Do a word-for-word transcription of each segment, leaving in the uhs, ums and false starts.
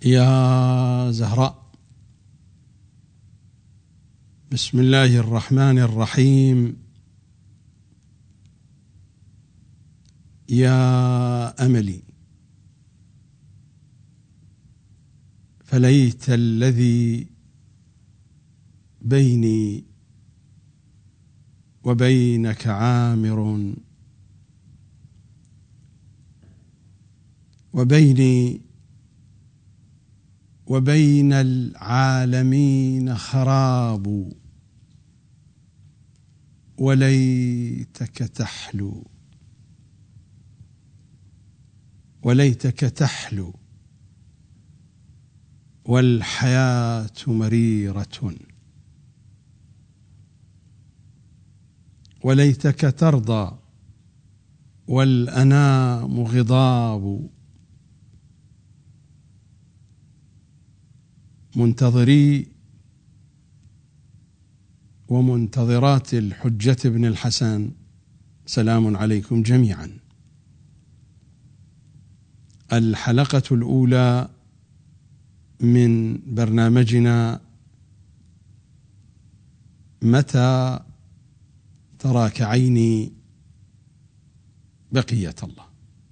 يا زهراء. بسم الله الرحمن الرحيم. يا أملي، فليت الذي بيني وبينك عامر، وبيني وبين العالمين خراب، وليتك تحلو وليتك تحلو والحياة مريرة، وليتك ترضى والأنام غضاب، منتظري ومنتظرات الحجة بن الحسن، سلام عليكم جميعا. الحلقة الأولى من برنامجنا متى تراك عيني بقية الله.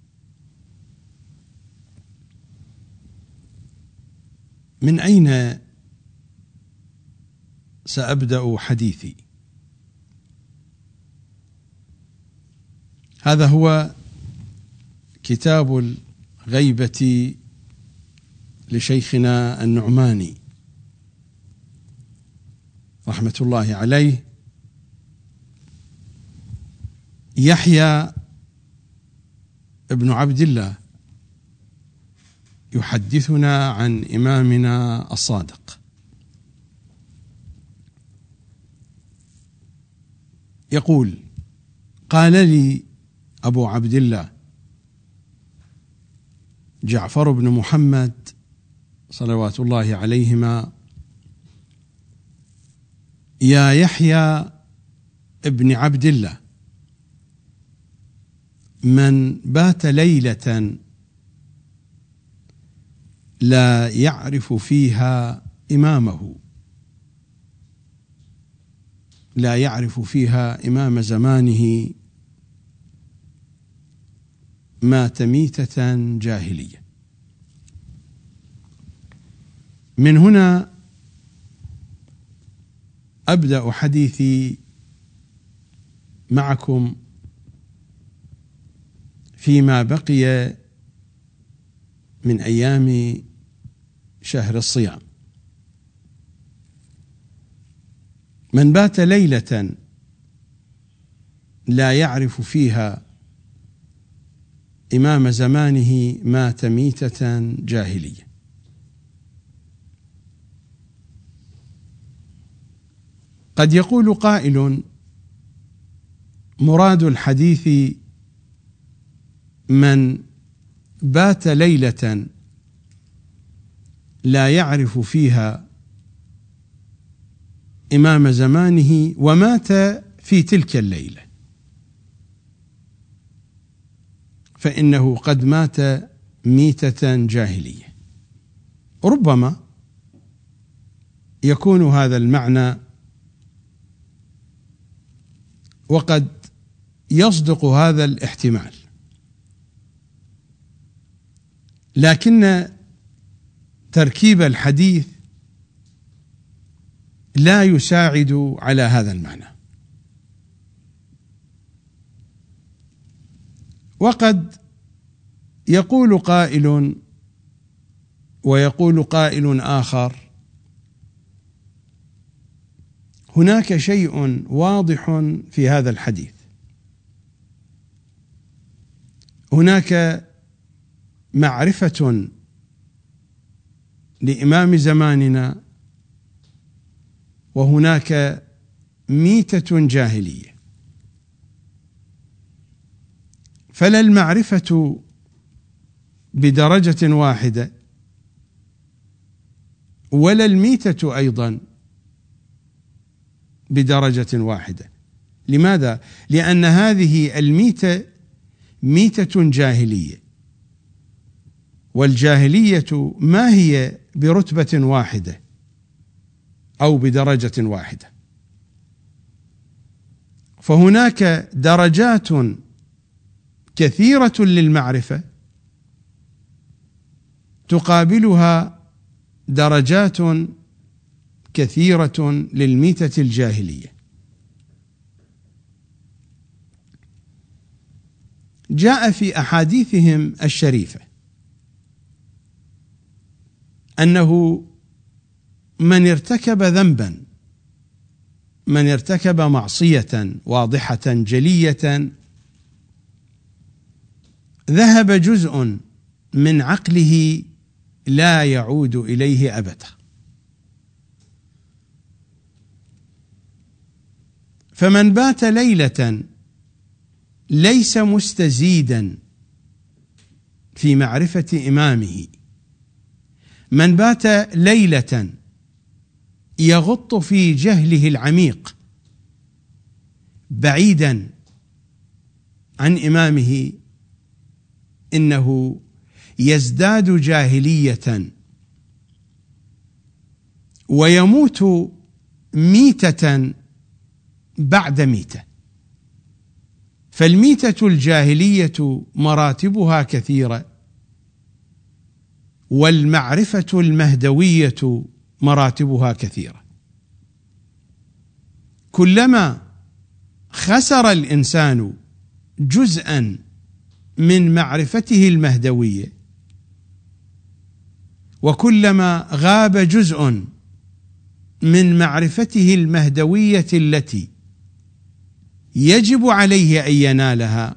من أين سأبدأ حديثي؟ هذا هو كتاب الغيبة لشيخنا النعماني رحمة الله عليه، يحيى ابن عبد الله يحدثنا عن إمامنا الصادق. يقول: قال لي أبو عبد الله جعفر بن محمد صلوات الله عليهما: يا يحيى ابن عبد الله، من بات ليلة لا يعرف فيها إمامه، لا يعرف فيها إمام زمانه، مات ميتة جاهلية. من هنا أبدأ حديثي معكم فيما بقي من أيام شهر الصيام. من بات ليلة لا يعرف فيها إمام زمانه مات ميتة جاهلية. قد يقول قائل: مراد الحديث من بات ليلة لا يعرف فيها إمام زمانه ومات في تلك الليلة، فإنه قد مات ميتة جاهلية. ربما يكون هذا المعنى، وقد يصدق هذا الاحتمال، لكن تركيب الحديث لا يساعد على هذا المعنى. وقد يقول قائل ويقول قائل آخر: هناك شيء واضح في هذا الحديث، هناك معرفة لإمام زماننا، وهناك ميتة جاهلية، فلا المعرفة بدرجة واحدة ولا الميتة أيضا بدرجة واحدة. لماذا؟ لأن هذه الميتة ميتة جاهلية، والجاهلية ما هي برتبة واحدة أو بدرجة واحدة، فهناك درجات كثيرة للمعرفة تقابلها درجات كثيرة للميتة الجاهلية. جاء في أحاديثهم الشريفة أنه من ارتكب ذنبا، من ارتكب معصية واضحة جلية، ذهب جزء من عقله لا يعود إليه أبدا. فمن بات ليلة ليس مستزيدا في معرفة إمامه، من بات ليلة يغط في جهله العميق بعيدا عن إمامه، إنه يزداد جاهلية ويموت ميتة بعد ميتة. فالميتة الجاهلية مراتبها كثيرة، والمعرفة المهدوية مراتبها كثيرة. كلما خسر الإنسان جزءا من معرفته المهدوية، وكلما غاب جزء من معرفته المهدوية التي يجب عليه أن ينالها،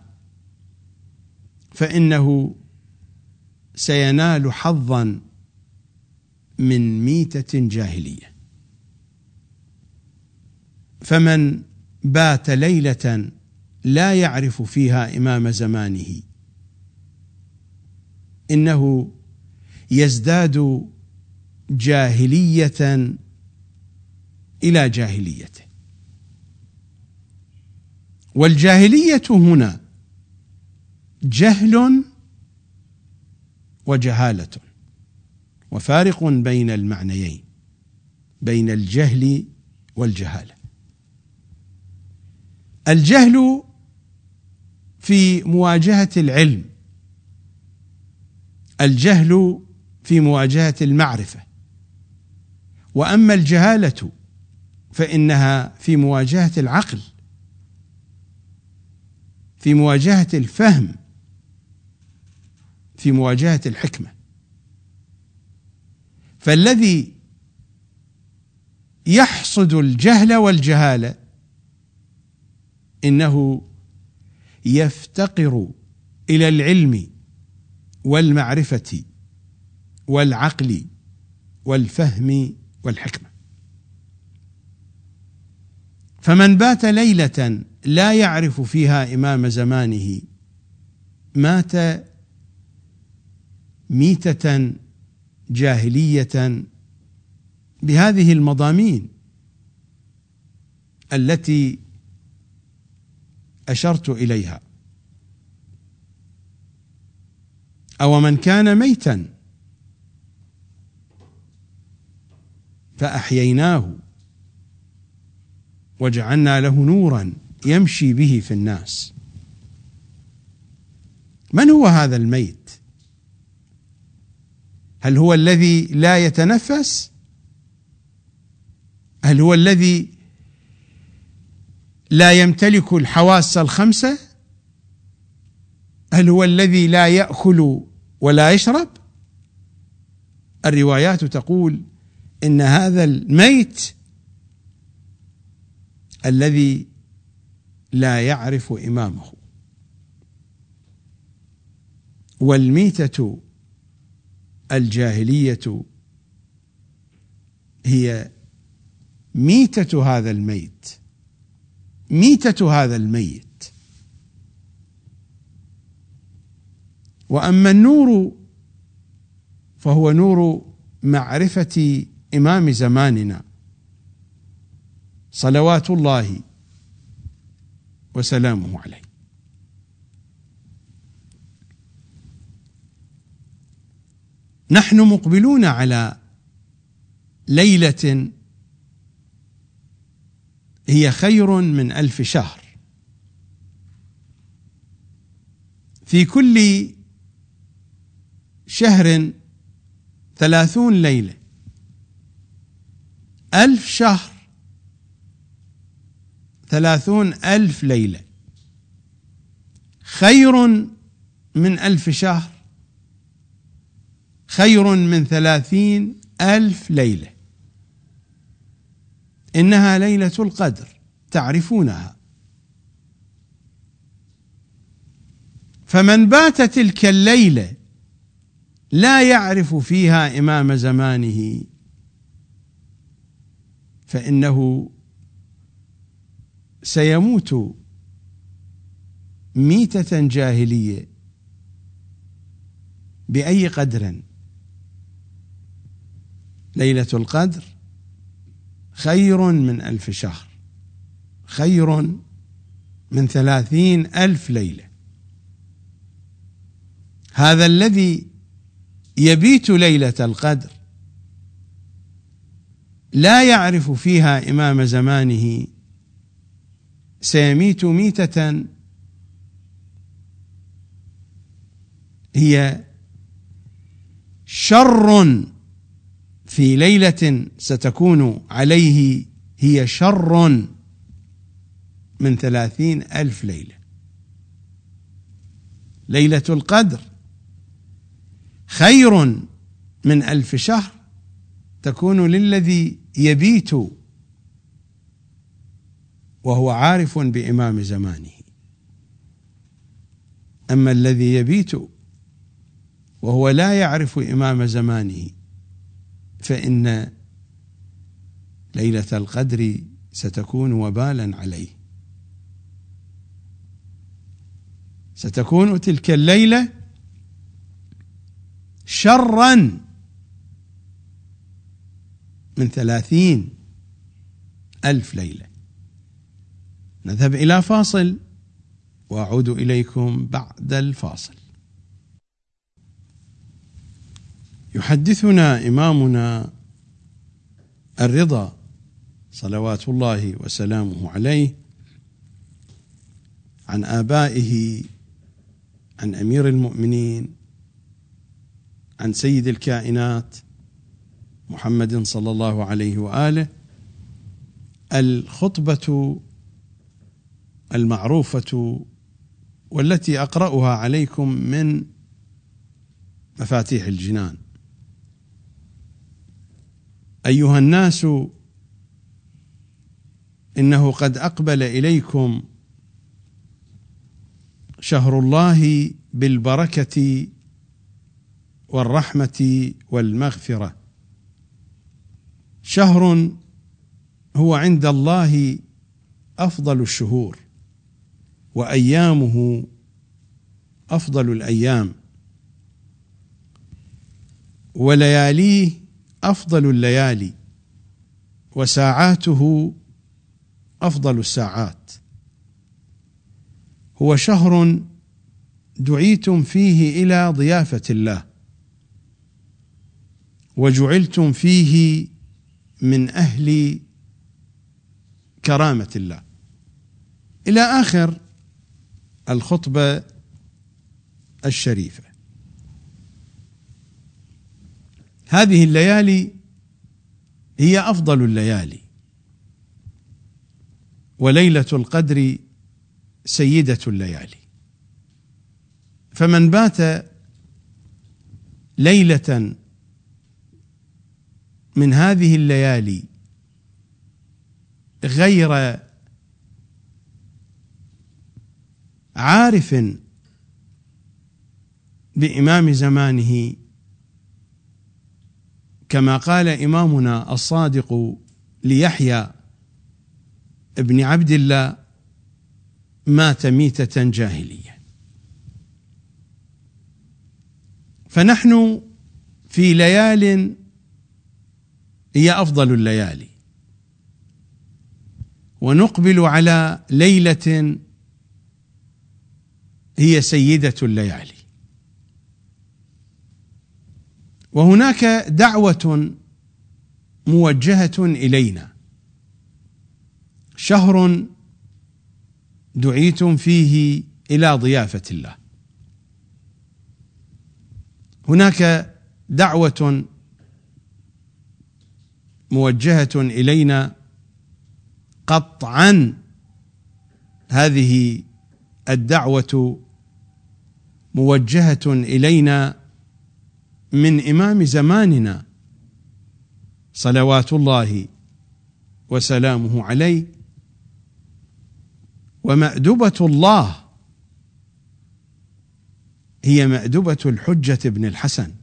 فإنه سينال حظا من ميتة جاهلية. فمن بات ليلة لا يعرف فيها إمام زمانه، إنه يزداد جاهلية إلى جاهليته. والجاهلية هنا جهل وجهالة، وفارق بين المعنيين، بين الجهل والجهالة. الجهل في مواجهة العلم، الجهل في مواجهة المعرفة، وأما الجهالة فإنها في مواجهة العقل، في مواجهة الفهم، في مواجهة الحكمة. فالذي يحصد الجهل والجهالة إنه يفتقر إلى العلم والمعرفة والعقل والفهم والحكمة. فمن بات ليلة لا يعرف فيها إمام زمانه مات ميتة جاهلية بهذه المضامين التي أشرت إليها. أو من كان ميتا فأحييناه وجعلنا له نورا يمشي به في الناس. من هو هذا الميت؟ هل هو الذي لا يتنفس؟ هل هو الذي لا يمتلك الحواس الخمسة؟ هل هو الذي لا يأكل ولا يشرب؟ الروايات تقول إن هذا الميت الذي لا يعرف إمامه. والميتة الجاهلية هي ميتة هذا الميت، ميتة هذا الميت. وأما النور فهو نور معرفة إمام زماننا صلوات الله وسلامه عليه. نحن مقبلون على ليلة هي خير من ألف شهر. في كل شهر ثلاثون ليلة، ألف شهر ثلاثون ألف ليلة، خير من ألف شهر، خير من ثلاثين ألف ليلة. إنها ليلة القدر، تعرفونها. فمن بات تلك الليلة لا يعرف فيها إمام زمانه فإنه سيموت ميتة جاهلية. بأي قدر؟ ليلة القدر خير من ألف شهر، خير من ثلاثين ألف ليلة. هذا الذي يبيت ليلة القدر لا يعرف فيها إمام زمانه سيميت ميتة هي شر في ليلة ستكون عليه، هي شر من ثلاثين ألف ليلة. ليلة القدر خير من ألف شهر تكون للذي يبيت وهو عارف بإمام زمانه. أما الذي يبيت وهو لا يعرف إمام زمانه فإن ليلة القدر ستكون وبالا عليه. ستكون تلك الليلة شرا من ثلاثين ألف ليلة. نذهب إلى فاصل وأعود إليكم بعد الفاصل. يحدثنا إمامنا الرضا صلوات الله وسلامه عليه عن آبائه، عن أمير المؤمنين، عن سيد الكائنات محمد صلى الله عليه وآله، الخطبة المعروفة والتي أقرأها عليكم من مفاتيح الجنان: أيها الناس، إنه قد أقبل إليكم شهر الله بالبركة والرحمة والمغفرة، شهر هو عند الله أفضل الشهور، وأيامه أفضل الأيام، ولياليه أفضل الليالي، وساعاته أفضل الساعات. هو شهر دعيتم فيه إلى ضيافة الله، وجعلتم فيه من أهل كرامة الله، إلى آخر الخطبة الشريفة. هذه الليالي هي أفضل الليالي، وليلة القدر سيدة الليالي. فمن بات ليلة من هذه الليالي غير عارف بإمام زمانه، كما قال إمامنا الصادق ليحيى ابن عبد الله: مات ميتة جاهلية. فنحن في ليال هي أفضل الليالي، ونقبل على ليلة هي سيدة الليالي. وهناك دعوة موجهة إلينا، شهر دعيتم فيه إلى ضيافة الله. هناك دعوة موجهة إلينا قطعا، هذه الدعوة موجهة إلينا من إمام زماننا صلوات الله وسلامه عليه، ومأدبة الله هي مأدبة الحجة بن الحسن،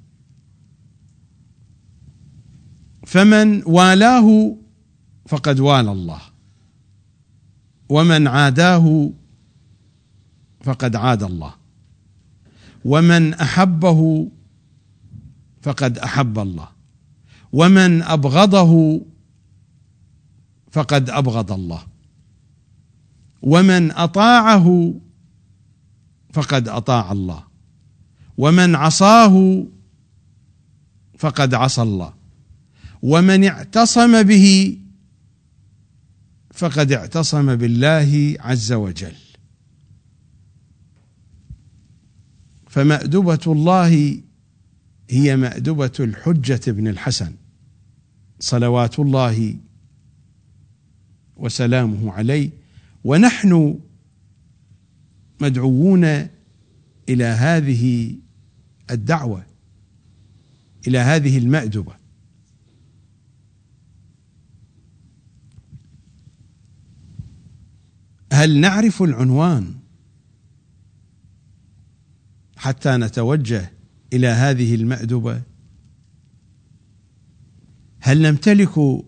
فمن والاه فقد والى الله، ومن عاداه فقد عاد الله، ومن أحبه فقد أحب الله، ومن أبغضه فقد أبغض الله، ومن أطاعه فقد أطاع الله، ومن عصاه فقد عصى الله، ومن اعتصم به فقد اعتصم بالله عز وجل. فمأدبة الله هي مأدبة الحجة بن الحسن صلوات الله وسلامه عليه، ونحن مدعوون إلى هذه الدعوة، إلى هذه المأدبة. هل نعرف العنوان حتى نتوجه إلى هذه المأدبة؟ هل نمتلك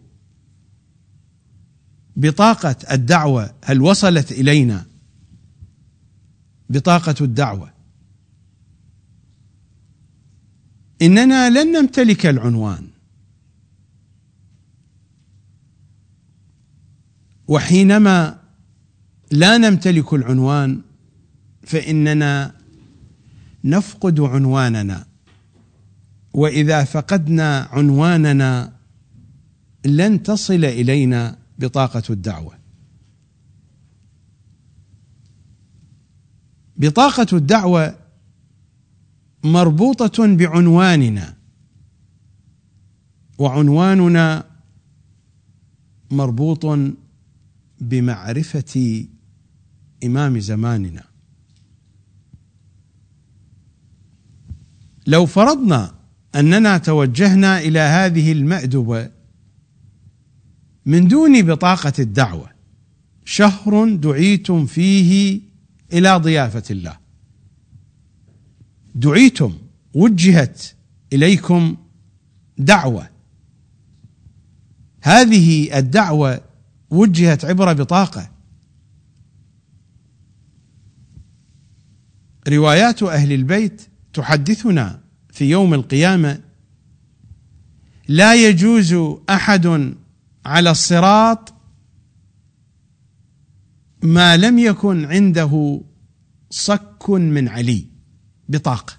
بطاقة الدعوة؟ هل وصلت إلينا بطاقة الدعوة؟ إننا لن نمتلك العنوان، وحينما لا نمتلك العنوان فإننا نفقد عنواننا، وإذا فقدنا عنواننا لن تصل إلينا بطاقة الدعوة. بطاقة الدعوة مربوطة بعنواننا، وعنواننا مربوط بمعرفة إمام زماننا. لو فرضنا أننا توجهنا إلى هذه المأدبة من دون بطاقة الدعوة، شهر دعيتم فيه إلى ضيافة الله، دعيتم، وجهت إليكم دعوة، هذه الدعوة وجهت عبر بطاقة. روايات أهل البيت تحدثنا في يوم القيامة: لا يجوز أحد على الصراط ما لم يكن عنده صك من علي، بطاقة،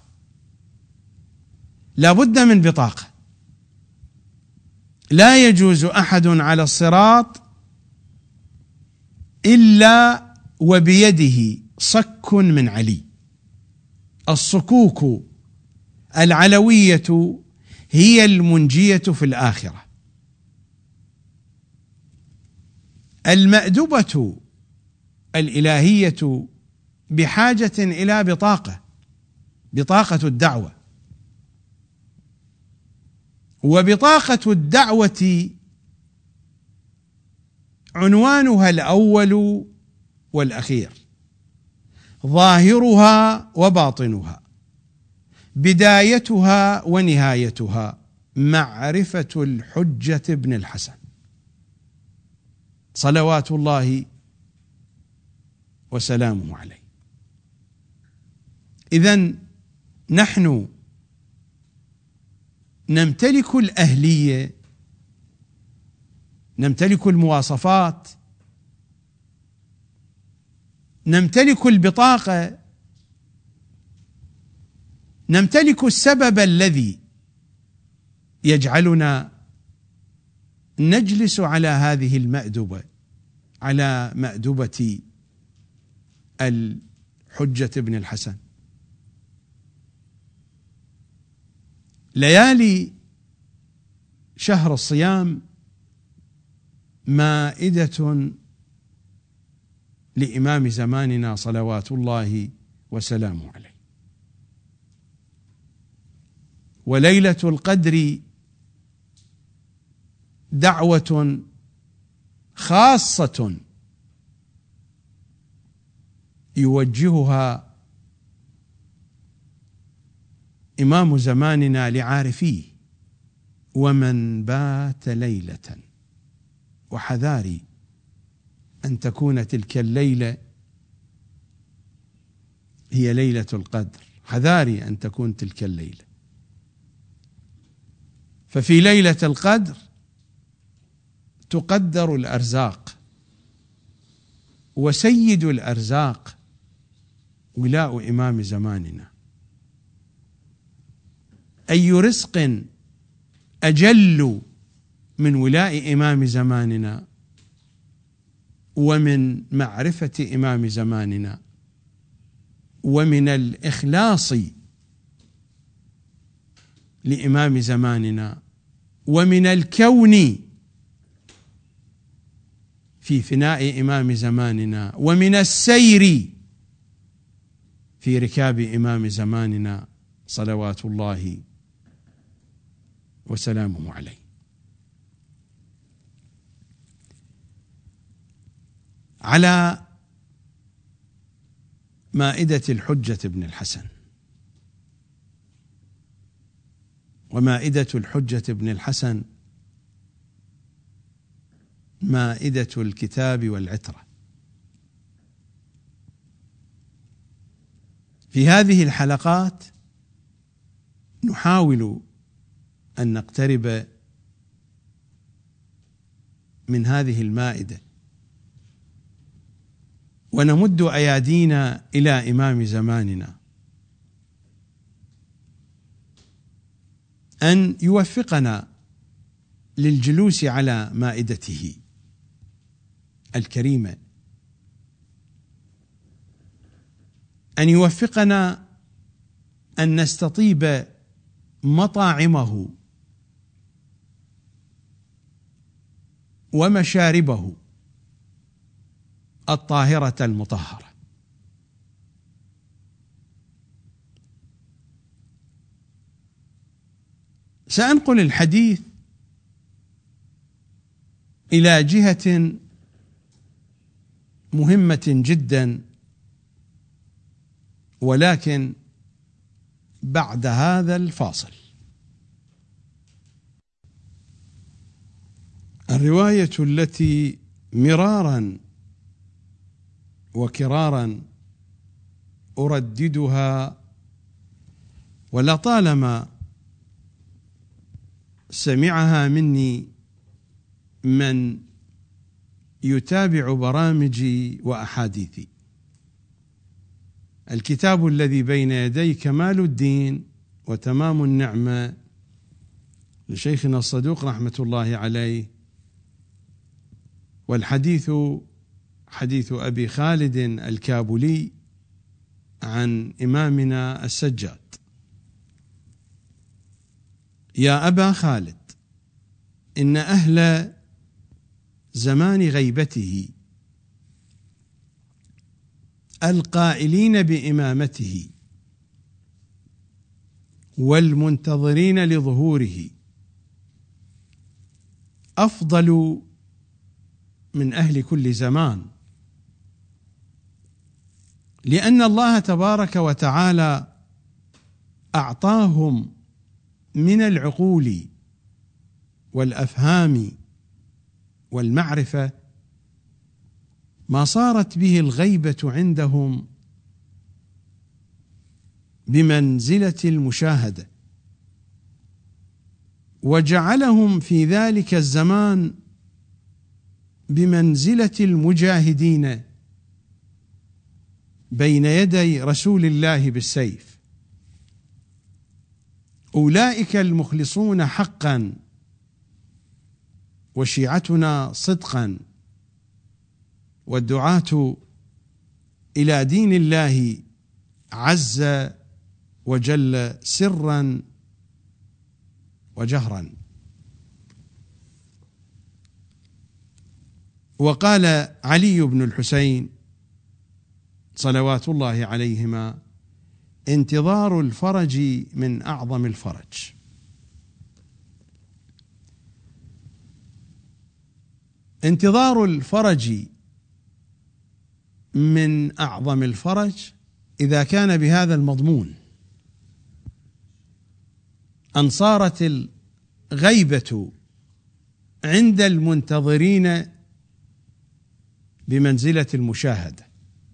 لا بد من بطاقة. لا يجوز أحد على الصراط إلا وبيده صك من علي. الصكوك العلوية هي المنجية في الآخرة. المأدبة الإلهية بحاجة إلى بطاقة، بطاقة الدعوة. وبطاقة الدعوة عنوانها الأول والأخير، ظاهرها وباطنها، بدايتها ونهايتها، معرفة الحجة بن الحسن صلوات الله وسلامه عليه. إذن نحن نمتلك الأهلية، نمتلك المواصفات، نمتلك البطاقة، نمتلك السبب الذي يجعلنا نجلس على هذه المأدبة، على مأدبة الحجة بن الحسن. ليالي شهر الصيام مائدة لإمام زماننا صلوات الله وسلامه عليه، وليلة القدر دعوة خاصة يوجهها إمام زماننا لعارفيه: ومن بات ليلة. وحذاري أن تكون تلك الليلة هي ليلة القدر، حذاري أن تكون تلك الليلة. ففي ليلة القدر تقدر الأرزاق، وسيد الأرزاق ولاء إمام زماننا. أي رزق أجل من ولاء إمام زماننا ومن معرفة إمام زماننا ومن الإخلاص لإمام زماننا ومن الكون في فناء إمام زماننا ومن السير في ركاب إمام زماننا صلوات الله وسلامه عليه. على مائدة الحجة بن الحسن، ومائدة الحجة بن الحسن مائدة الكتاب والعترة. في هذه الحلقات نحاول أن نقترب من هذه المائدة ونمد أيادينا إلى إمام زماننا أن يوفقنا للجلوس على مائدته الكريمة، أن يوفقنا أن نستطيب مطاعمه ومشاربه الطاهرة المطهرة. سأنقل الحديث إلى جهة مهمة جدا، ولكن بعد هذا الفاصل. الرواية التي مرارا وكرارا أرددها ولطالما سمعها مني من يتابع برامجي وأحاديثي: الكتاب الذي بين يدي كمال الدين وتمام النعمة لشيخنا الصدوق رحمة الله عليه، والحديث حديث أبي خالد الكابولي عن إمامنا السجاد. يا أبا خالد، إن أهل زمان غيبته القائلين بإمامته والمنتظرين لظهوره أفضل من أهل كل زمان، لأن الله تبارك وتعالى أعطاهم من العقول والأفهام والمعرفة ما صارت به الغيبة عندهم بمنزلة المشاهدة، وجعلهم في ذلك الزمان بمنزلة المجاهدين بين يدي رسول الله بالسيف، أولئك المخلصون حقا وشيعتنا صدقا والدعاة إلى دين الله عز وجل سرا وجهرا. وقال علي بن الحسين صلوات الله عليهما: انتظار الفرج من أعظم الفرج. انتظار الفرج من أعظم الفرج إذا كان بهذا المضمون، أن صارت الغيبة عند المنتظرين بمنزلة المشاهدة،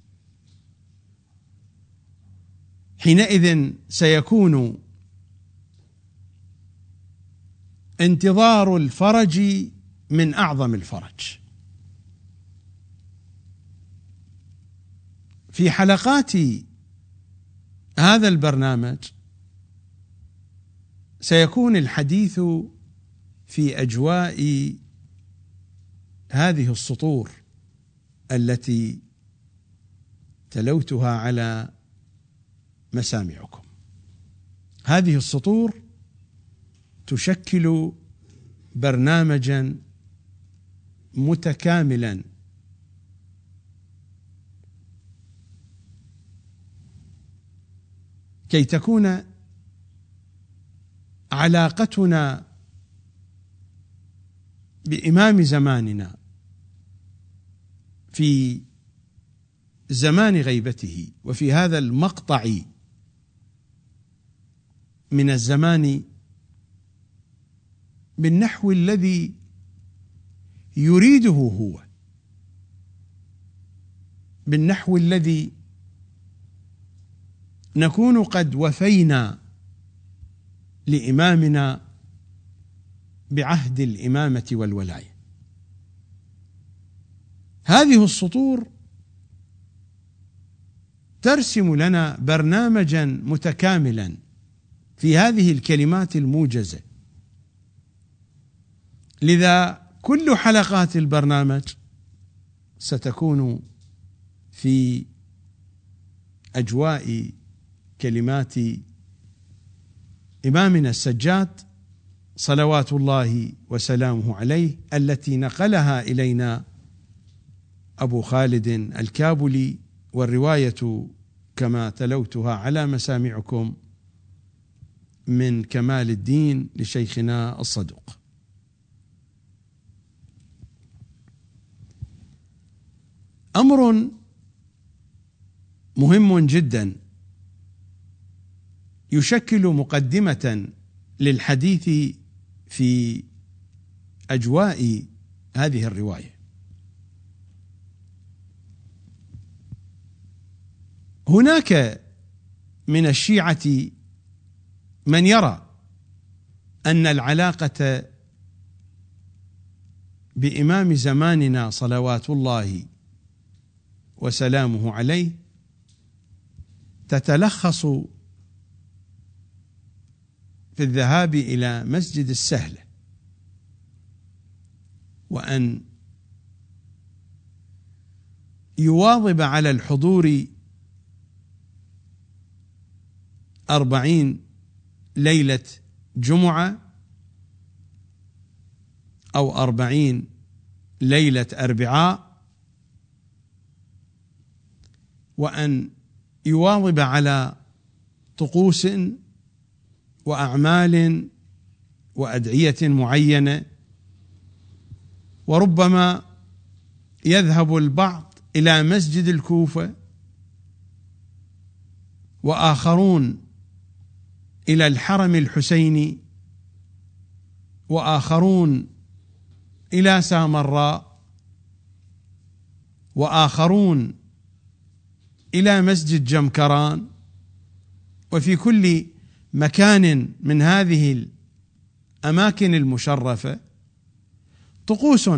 حينئذ سيكون انتظار الفرج من أعظم الفرج. في حلقات هذا البرنامج سيكون الحديث في أجواء هذه السطور التي تلوتها على مسامعكم. هذه السطور تشكل برنامجا متكاملا كي تكون علاقتنا بإمام زماننا في زمان غيبته وفي هذا المقطع من الزمان بالنحو الذي يريده هو، بالنحو الذي نكون قد وفينا لإمامنا بعهد الإمامة والولاية. هذه السطور ترسم لنا برنامجا متكاملا في هذه الكلمات الموجزة، لذا كل حلقات البرنامج ستكون في أجواء كلمات إمامنا السجاد صلوات الله وسلامه عليه، التي نقلها إلينا أبو خالد الكابلي، والرواية كما تلوتها على مسامعكم من كمال الدين لشيخنا الصدوق. أمر مهم جدا يشكل مقدمة للحديث في أجواء هذه الرواية. هناك من الشيعة من يرى أن العلاقة بإمام زماننا صلوات الله وسلامه عليه تتلخص في الذهاب إلى مسجد السهلة، وأن يواظب على الحضور أربعين ليلة جمعة أو أربعين ليلة أربعاء، وأن يواظب على طقوس وأعمال وأدعية معينة، وربما يذهب البعض إلى مسجد الكوفة وآخرون إلى الحرم الحسيني وآخرون إلى سامراء وآخرون إلى مسجد جمكران. وفي كل مكان من هذه الأماكن المشرفة طقوس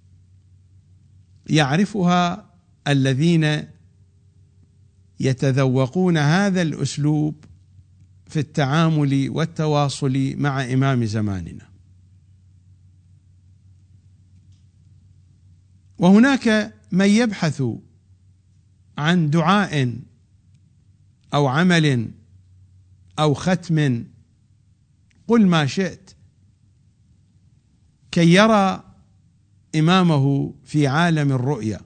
يعرفها الذين يتذوقون هذا الأسلوب في التعامل والتواصل مع إمام زماننا. وهناك من يبحث عن دعاء أو عمل أو ختم، قل ما شئت، كي يرى إمامه في عالم الرؤيا.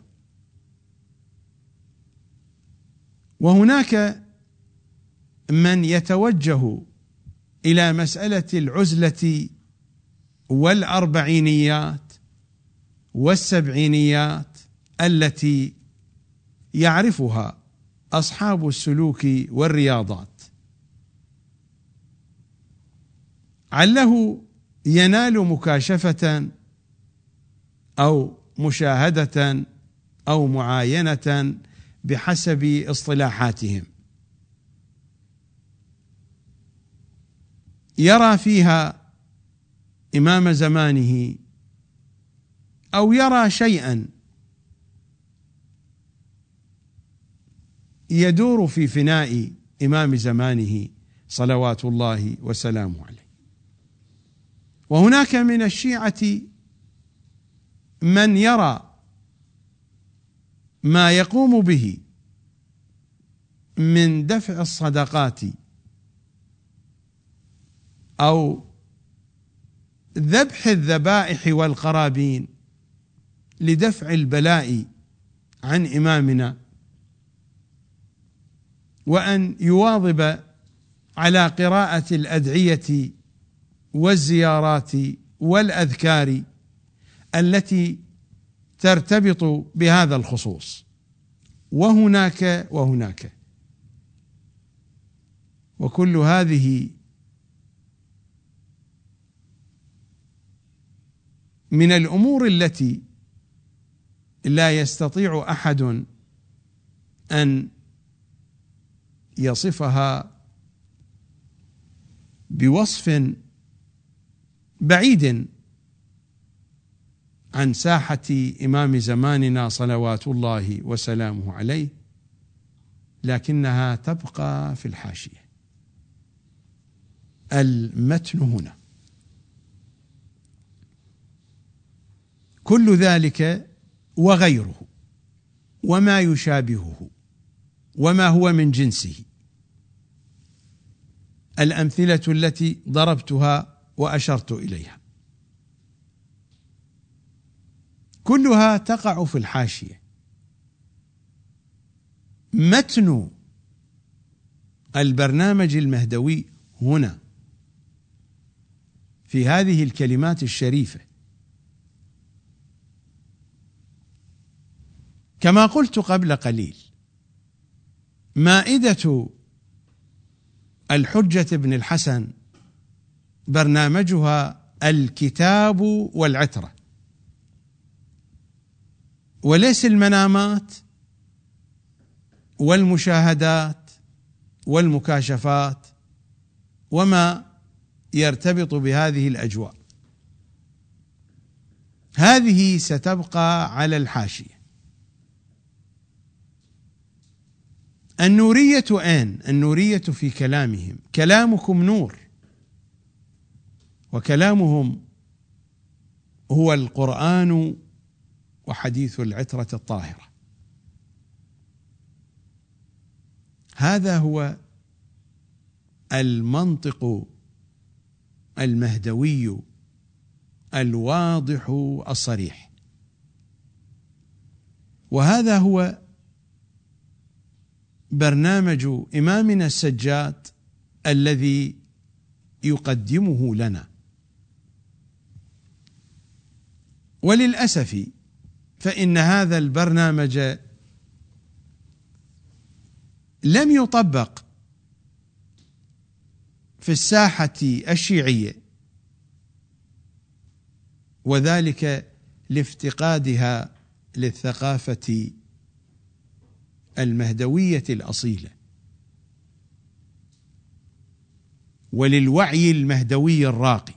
وهناك من يتوجه إلى مسألة العزلة والأربعينيات والسبعينيات التي يعرفها أصحاب السلوك والرياضات، عله ينال مكاشفة أو مشاهدة أو معاينة بحسب اصطلاحاتهم، يرى فيها إمام زمانه أو يرى شيئا يدور في فناء إمام زمانه صلوات الله وسلامه عليه. وهناك من الشيعة من يرى ما يقوم به من دفع الصدقات أو ذبح الذبائح والقرابين لدفع البلاء عن إمامنا، وأن يواظب على قراءة الأدعية والزيارات والأذكار التي ترتبط بهذا الخصوص، وهناك وهناك وكل هذه من الأمور التي لا يستطيع أحد أن يصفها بوصف بعيد عن ساحة إمام زماننا صلوات الله وسلامه عليه، لكنها تبقى في الحاشية. المتن هنا كل ذلك وغيره وما يشابهه وما هو من جنسه، الأمثلة التي ضربتها وأشرت إليها كلها تقع في الحاشية. متن البرنامج المهدوي هنا في هذه الكلمات الشريفة، كما قلت قبل قليل، مائدة الحجة بن الحسن برنامجها الكتاب والعترة، وليس المنامات والمشاهدات والمكاشفات وما يرتبط بهذه الأجواء. هذه ستبقى على الحاشية. النورية أين؟ النورية في كلامهم. كلامكم نور، وكلامهم هو القرآن وحديث العترة الطاهرة. هذا هو المنطق المهدوي الواضح الصريح، وهذا هو برنامج إمامنا السجاد الذي يقدمه لنا. وللأسف فإن هذا البرنامج لم يطبق في الساحة الشيعية، وذلك لافتقادها للثقافة المهدوية الأصيلة وللوعي المهدوي الراقي.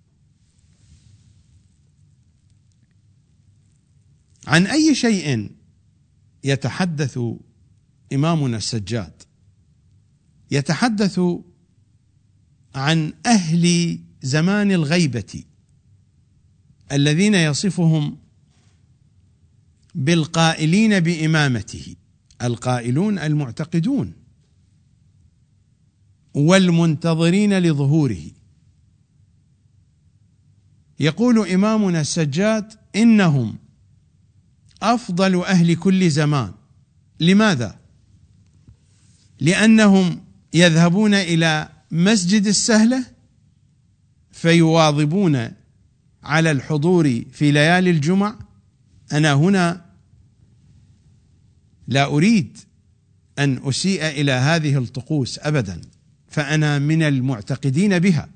عن أي شيء يتحدث إمامنا السجاد؟ يتحدث عن أهل زمان الغيبة الذين يصفهم بالقائلين بإمامته، القائلون المعتقدون والمنتظرين لظهوره. يقول إمامنا السجاد: إنهم أفضل أهل كل زمان. لماذا؟ لأنهم يذهبون إلى مسجد السهلة فيواظبون على الحضور في ليالي الجمع. أنا هنا لا أريد أن أسيء إلى هذه الطقوس أبدا، فأنا من المعتقدين بها،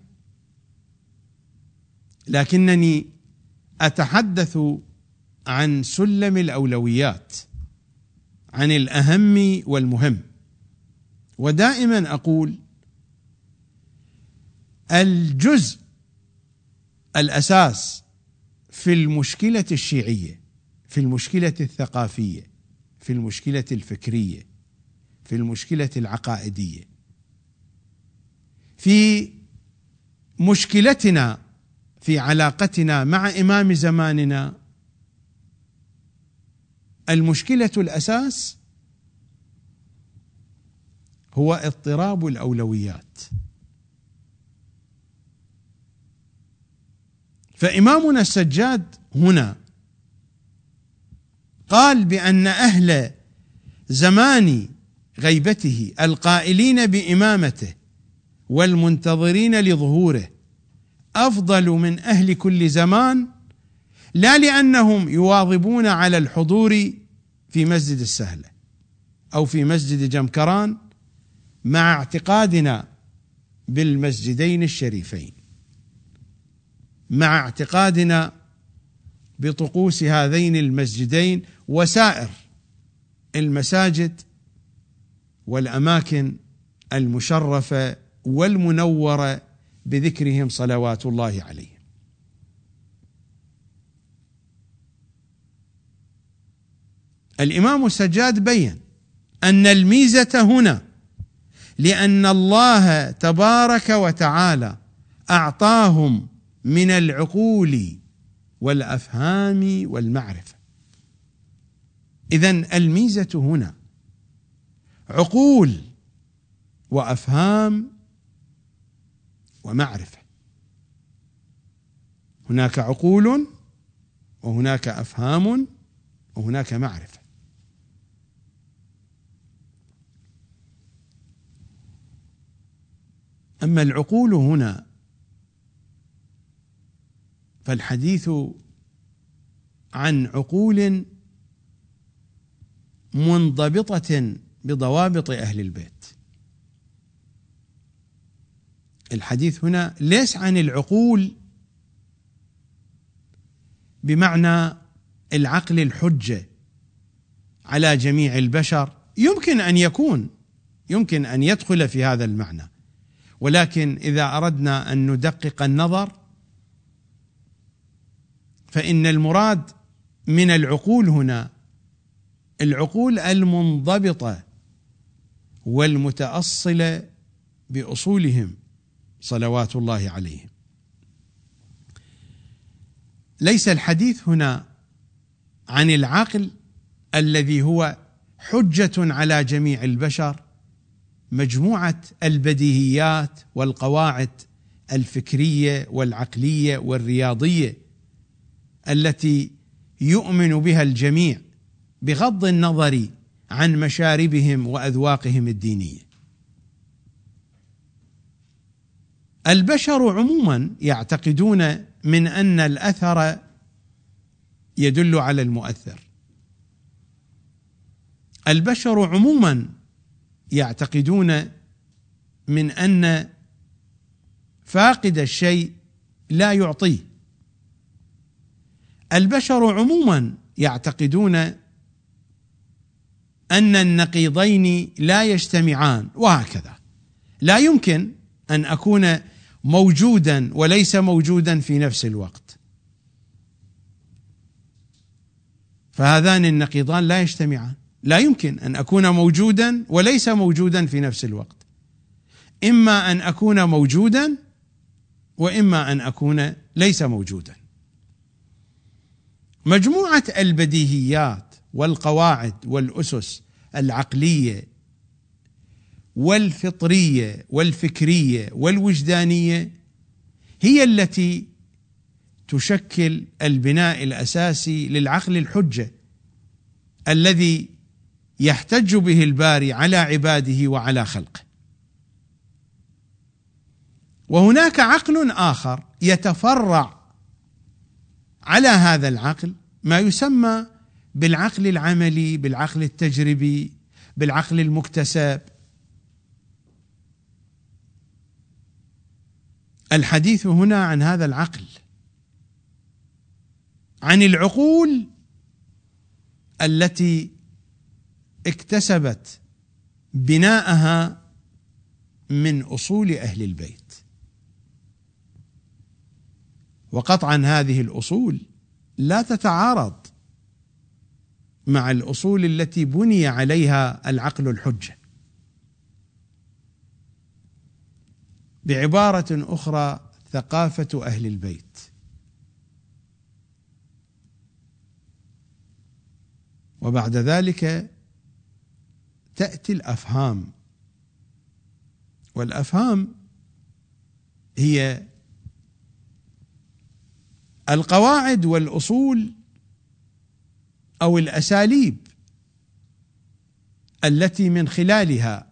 لكنني أتحدث عن سلم الأولويات، عن الأهم والمهم. ودائما أقول الجزء الأساس في المشكلة الشيعية، في المشكلة الثقافية، في المشكلة الفكرية، في المشكلة العقائدية، في مشكلتنا في علاقتنا مع إمام زماننا، المشكلة الأساس هو اضطراب الأولويات. فإمامنا السجاد هنا قال بأن أهل زمان غيبته القائلين بإمامته والمنتظرين لظهوره أفضل من أهل كل زمان، لا لأنهم يواظبون على الحضور في مسجد السهلة أو في مسجد جمكران، مع اعتقادنا بالمسجدين الشريفين، مع اعتقادنا بطقوس هذين المسجدين وسائر المساجد والأماكن المشرفة والمنورة بذكرهم صلوات الله عليهم. الإمام السجاد بين أن الميزة هنا لأن الله تبارك وتعالى أعطاهم من العقول والأفهام والمعرفة. إذن الميزة هنا عقول وأفهام ومعرفة. هناك عقول وهناك أفهام وهناك معرفة. أما العقول هنا فالحديث عن عقول منضبطة بضوابط أهل البيت. الحديث هنا ليس عن العقول بمعنى العقل الحجة على جميع البشر، يمكن أن يكون يمكن أن يدخل في هذا المعنى، ولكن إذا أردنا أن ندقق النظر فإن المراد من العقول هنا العقول المنضبطة والمتأصلة بأصولهم صلوات الله عليهم. ليس الحديث هنا عن العقل الذي هو حجة على جميع البشر، مجموعة البديهيات والقواعد الفكرية والعقلية والرياضية التي يؤمن بها الجميع بغض النظر عن مشاربهم وأذواقهم الدينية. البشر عموما يعتقدون من أن الأثر يدل على المؤثر. البشر عموما يعتقدون من أن فاقد الشيء لا يعطيه. البشر عموما يعتقدون أن النقيضين لا يجتمعان، وهكذا. لا يمكن أن أكون موجودا وليس موجودا في نفس الوقت، فهذان النقيضان لا يجتمعان. لا يمكن أن أكون موجودا وليس موجودا في نفس الوقت. إما أن أكون موجودا وإما أن أكون ليس موجودا. مجموعة البديهيات والقواعد والأسس العقلية والفطرية والفكرية والوجدانية هي التي تشكل البناء الأساسي للعقل الحجة الذي يحتج به الباري على عباده وعلى خلقه. وهناك عقل آخر يتفرع على هذا العقل، ما يسمى بالعقل العملي، بالعقل التجريبي، بالعقل المكتسب. الحديث هنا عن هذا العقل، عن العقول التي اكتسبت بناءها من أصول أهل البيت. وقطعا هذه الأصول لا تتعارض مع الأصول التي بني عليها العقل الحجة. بعبارة أخرى، ثقافة أهل البيت وبعد ذلك تأتي الأفهام، والأفهام هي القواعد والأصول أو الأساليب التي من خلالها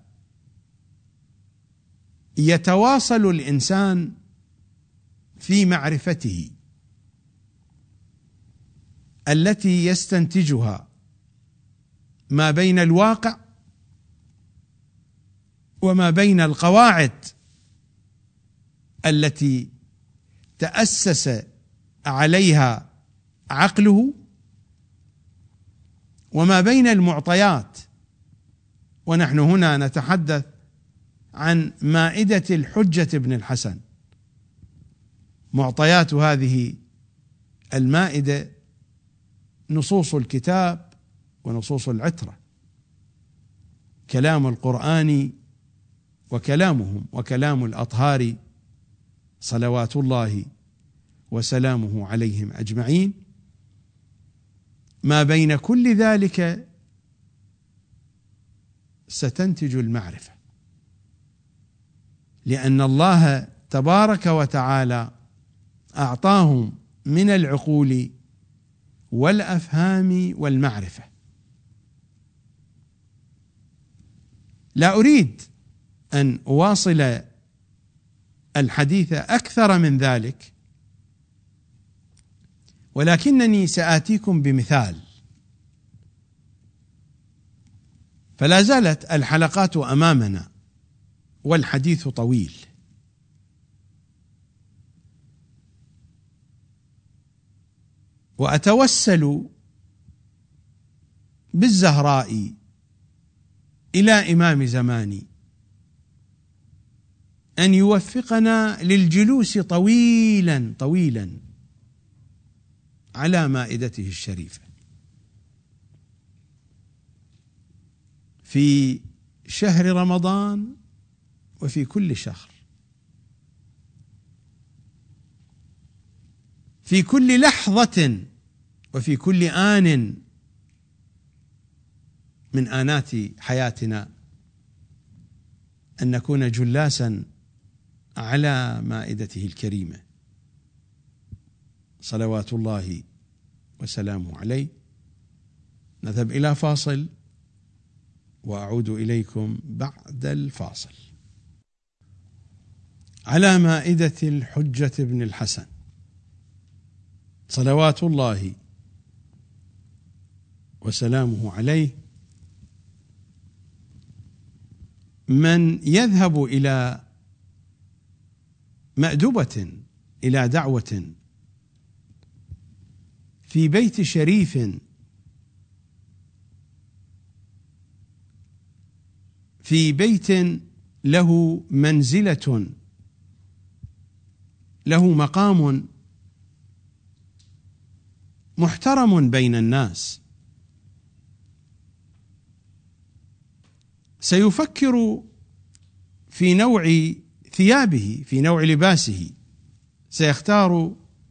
يتواصل الإنسان في معرفته، التي يستنتجها ما بين الواقع وما بين القواعد التي تأسس عليها عقله، وما بين المعطيات. ونحن هنا نتحدث عن مائدة الحجة ابن الحسن. معطيات هذه المائدة نصوص الكتاب ونصوص العترة، كلام القرآن وكلامهم وكلام الأطهار صلوات الله وسلامه عليهم أجمعين. ما بين كل ذلك ستنتج المعرفة، لأن الله تبارك وتعالى أعطاهم من العقول والأفهام والمعرفة. لا أريد أن أواصل الحديث أكثر من ذلك، ولكنني سآتيكم بمثال. فلا زالت الحلقات أمامنا والحديث طويل. وأتوسل بالزهراء إلى إمام زماني أن يوفقنا للجلوس طويلا طويلا على مائدته الشريفة في شهر رمضان وفي كل شهر، في كل لحظة وفي كل آن من آنات حياتنا، أن نكون جلاسا على مائدته الكريمة صلوات الله وسلامه عليه. نذهب إلى فاصل وأعود إليكم بعد الفاصل. على مائدة الحجة ابن الحسن صلوات الله وسلامه عليه، من يذهب إلى مأدبة، إلى دعوة في بيت شريف في بيت له منزلة، له مقام محترم بين الناس، سيفكر في نوع ثيابه، في نوع لباسه، سيختار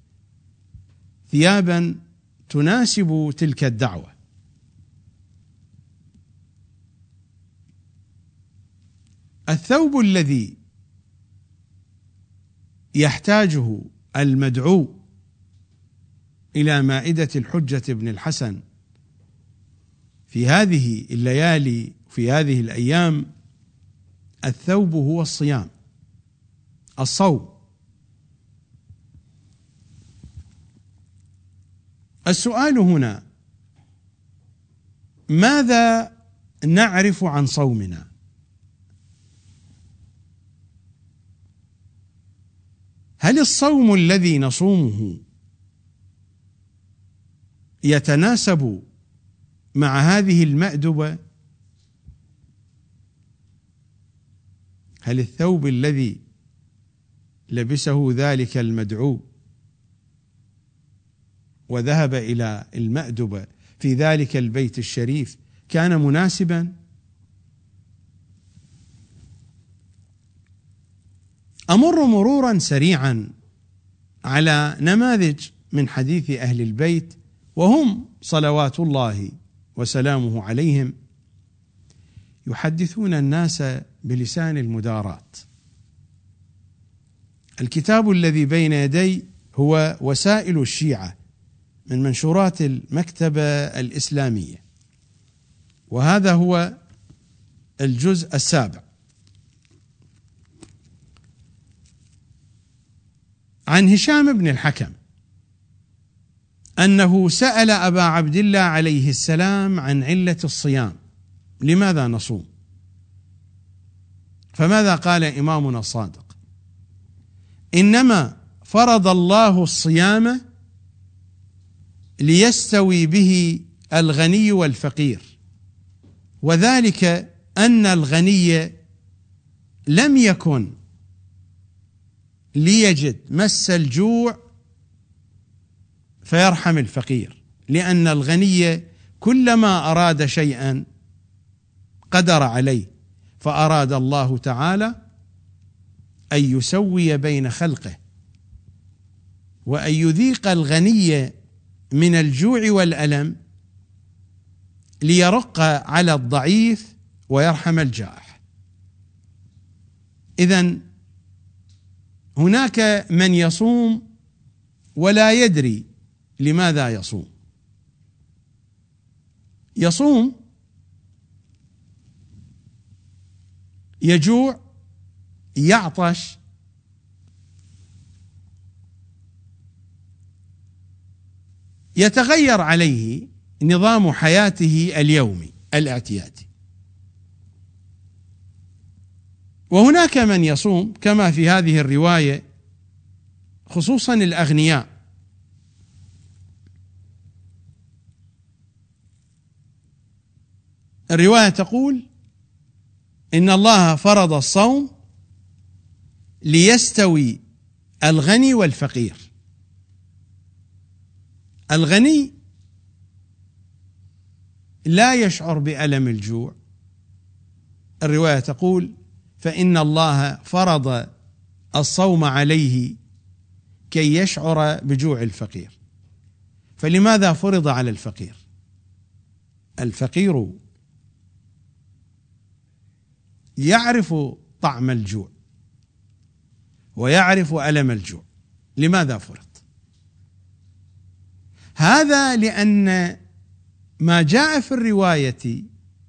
ثيابا تناسب تلك الدعوة. الثوب الذي يحتاجه المدعو إلى مائدة الحجة بن الحسن في هذه الليالي، في هذه الأيام، الثوب هو الصيام، الصوم. السؤال هنا: ماذا نعرف عن صومنا؟ هل الصوم الذي نصومه يتناسب مع هذه المأدبة؟ هل الثوب الذي لبسه ذلك المدعو وذهب إلى المأدبة في ذلك البيت الشريف كان مناسبا؟ أمر مرورا سريعا على نماذج من حديث أهل البيت، وهم صلوات الله وسلامه عليهم يحدثون الناس بلسان المداراة. الكتاب الذي بين يدي هو وسائل الشيعة من منشورات المكتبة الإسلامية، وهذا هو الجزء السابع. عن هشام بن الحكم أنه سأل أبا عبد الله عليه السلام عن علة الصيام، لماذا نصوم؟ فماذا قال إمامنا الصادق؟ إنما فرض الله الصيام ليستوي به الغني والفقير، وذلك أن الغني لم يكن ليجد مس الجوع فيرحم الفقير، لأن الغني كلما أراد شيئا قدر عليه، فأراد الله تعالى أن يسوي بين خلقه وأن يذيق الغني من الجوع والألم ليرق على الضعيف ويرحم الجائع. إذن هناك من يصوم ولا يدري لماذا يصوم. يصوم يجوع، يعطش، يتغير عليه نظام حياته اليومي الاعتيادي. وهناك من يصوم كما في هذه الرواية، خصوصا الأغنياء، الرواية تقول إن الله فرض الصوم ليستوي الغني والفقير. الغني لا يشعر بألم الجوع، الرواية تقول فإن الله فرض الصوم عليه كي يشعر بجوع الفقير. فلماذا فرض على الفقير؟ الفقير يعرف طعم الجوع ويعرف ألم الجوع، لماذا فرض؟ هذا لأن ما جاء في الرواية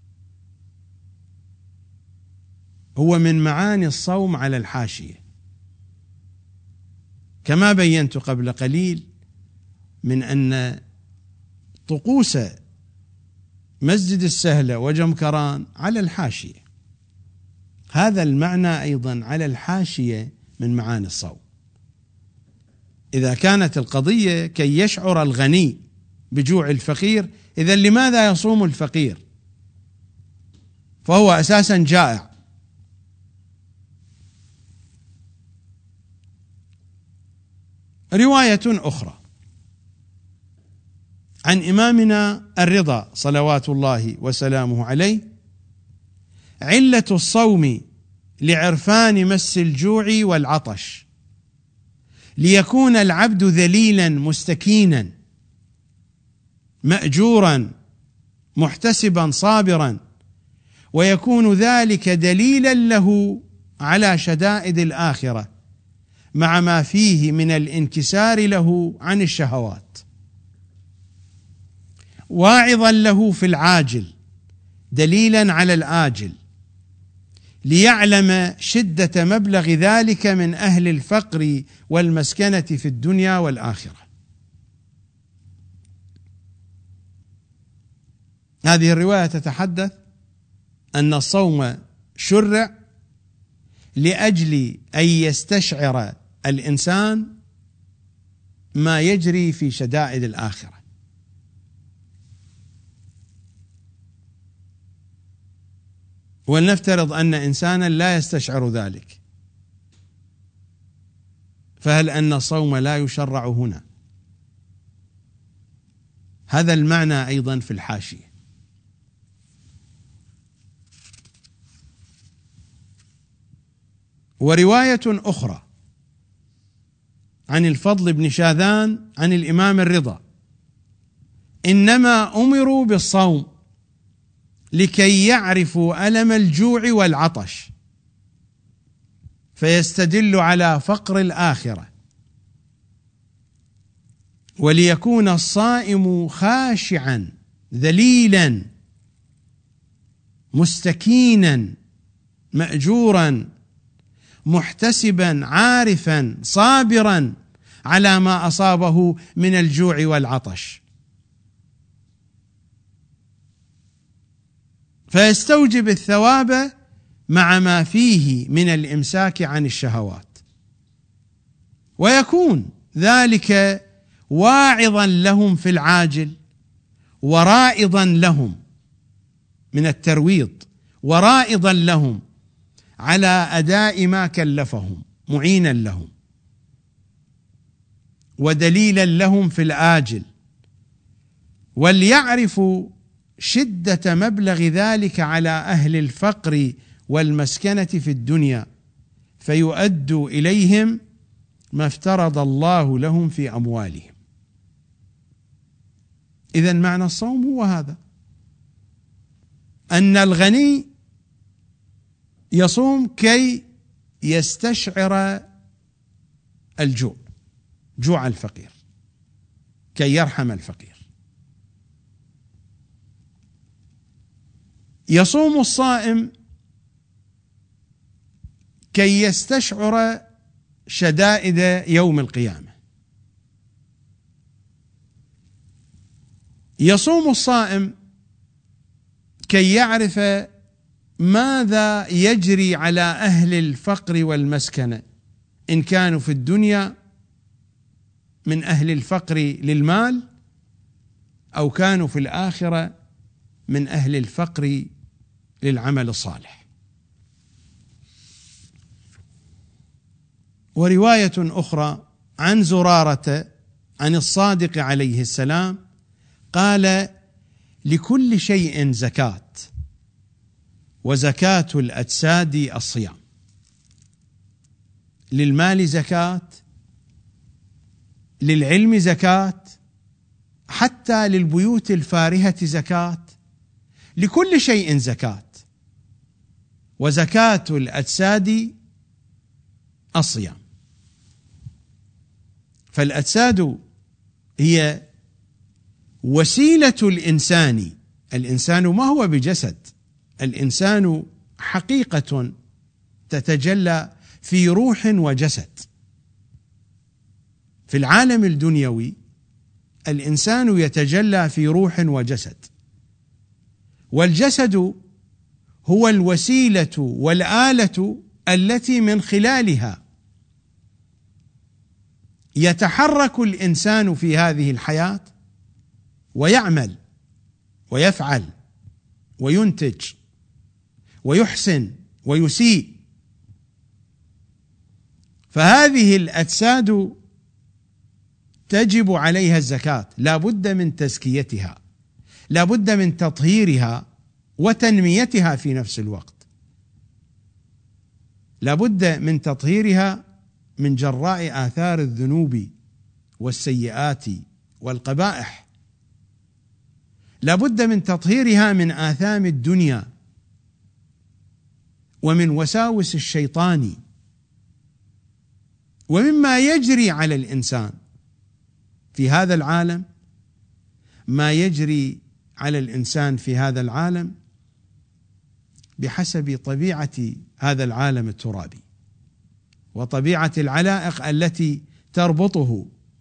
هو من معاني الصوم على الحاشية، كما بينت قبل قليل من أن طقوس مسجد السهلة وجمكران على الحاشية، هذا المعنى أيضا على الحاشية من معاني الصوم. إذا كانت القضية كي يشعر الغني بجوع الفقير، إذن لماذا يصوم الفقير؟ فهو أساسا جائع. رواية أخرى عن إمامنا الرضا صلوات الله وسلامه عليه: علة الصوم لعرفان مس الجوع والعطش، ليكون العبد ذليلا مستكينا مأجورا محتسبا صابرا، ويكون ذلك دليلا له على شدائد الآخرة مع ما فيه من الانكسار له عن الشهوات، واعظا له في العاجل دليلا على الآجل، ليعلم شدة مبلغ ذلك من أهل الفقر والمسكنة في الدنيا والآخرة. هذه الرواية تتحدث أن الصوم شرع لأجل أن يستشعر الإنسان ما يجري في شدائد الآخرة. ولنفترض أن إنسانا لا يستشعر ذلك، فهل أن الصوم لا يشرع هنا؟ هذا المعنى أيضا في الحاشية. ورواية أخرى عن الفضل بن شاذان عن الإمام الرضا: إنما أمروا بالصوم لكي يعرفوا ألم الجوع والعطش، فيستدل على فقر الآخرة، وليكون الصائم خاشعا ذليلا مستكينا مأجورا محتسبا عارفا صابرا على ما أصابه من الجوع والعطش، فيستوجب الثواب مع ما فيه من الإمساك عن الشهوات، ويكون ذلك واعظا لهم في العاجل ورائضا لهم من الترويض، ورائضا لهم على أداء ما كلفهم، معينا لهم، ودليلا لهم في الآجل، وليعرفوا شدة مبلغ ذلك على أهل الفقر والمسكنة في الدنيا، فيؤدوا إليهم ما افترض الله لهم في أموالهم. إذن معنى الصوم هو هذا، أن الغني يصوم كي يستشعر الجوع، جوع الفقير، كي يرحم الفقير. يصوم الصائم كي يستشعر شدائد يوم القيامة. يصوم الصائم كي يعرف ماذا يجري على أهل الفقر والمسكنة، إن كانوا في الدنيا من أهل الفقر للمال، أو كانوا في الآخرة من أهل الفقر للعمل الصالح. ورواية أخرى عن زرارة عن الصادق عليه السلام قال: لكل شيء زكاة، وزكاة الأجساد الصيام. للمال زكاة، للعلم زكاة، حتى للبيوت الفارهة زكاة، لكل شيء زكاة، وزكاة الأجساد الصيام. فالأجساد هي وسيلة الإنسان. الإنسان ما هو بجسد، الإنسان حقيقة تتجلى في روح وجسد. في العالم الدنيوي الإنسان يتجلى في روح وجسد، والجسد هو الوسيلة والآلة التي من خلالها يتحرك الإنسان في هذه الحياة، ويعمل ويفعل وينتج ويحسن ويسيء. فهذه الأجساد تجب عليها الزكاة، لا بد من تزكيتها، لا بد من تطهيرها وتنميتها في نفس الوقت. لابد من تطهيرها من جراء آثار الذنوب والسيئات والقبائح، لابد من تطهيرها من آثام الدنيا ومن وساوس الشيطان ومما يجري على الإنسان في هذا العالم. ما يجري على الإنسان في هذا العالم بحسب طبيعة هذا العالم الترابي وطبيعة العلائق التي تربطه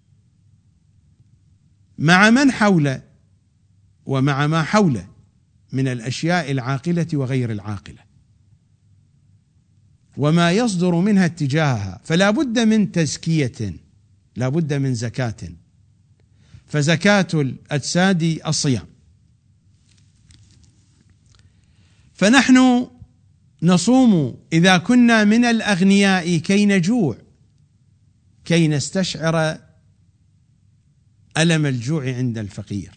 مع من حوله ومع ما حوله من الأشياء العاقلة وغير العاقلة وما يصدر منها اتجاهها، فلا بد من تزكية، لا بد من زكاة. فزكاة الأجساد الصيام. فنحن نصوم إذا كنا من الأغنياء كي نجوع، كي نستشعر ألم الجوع عند الفقير،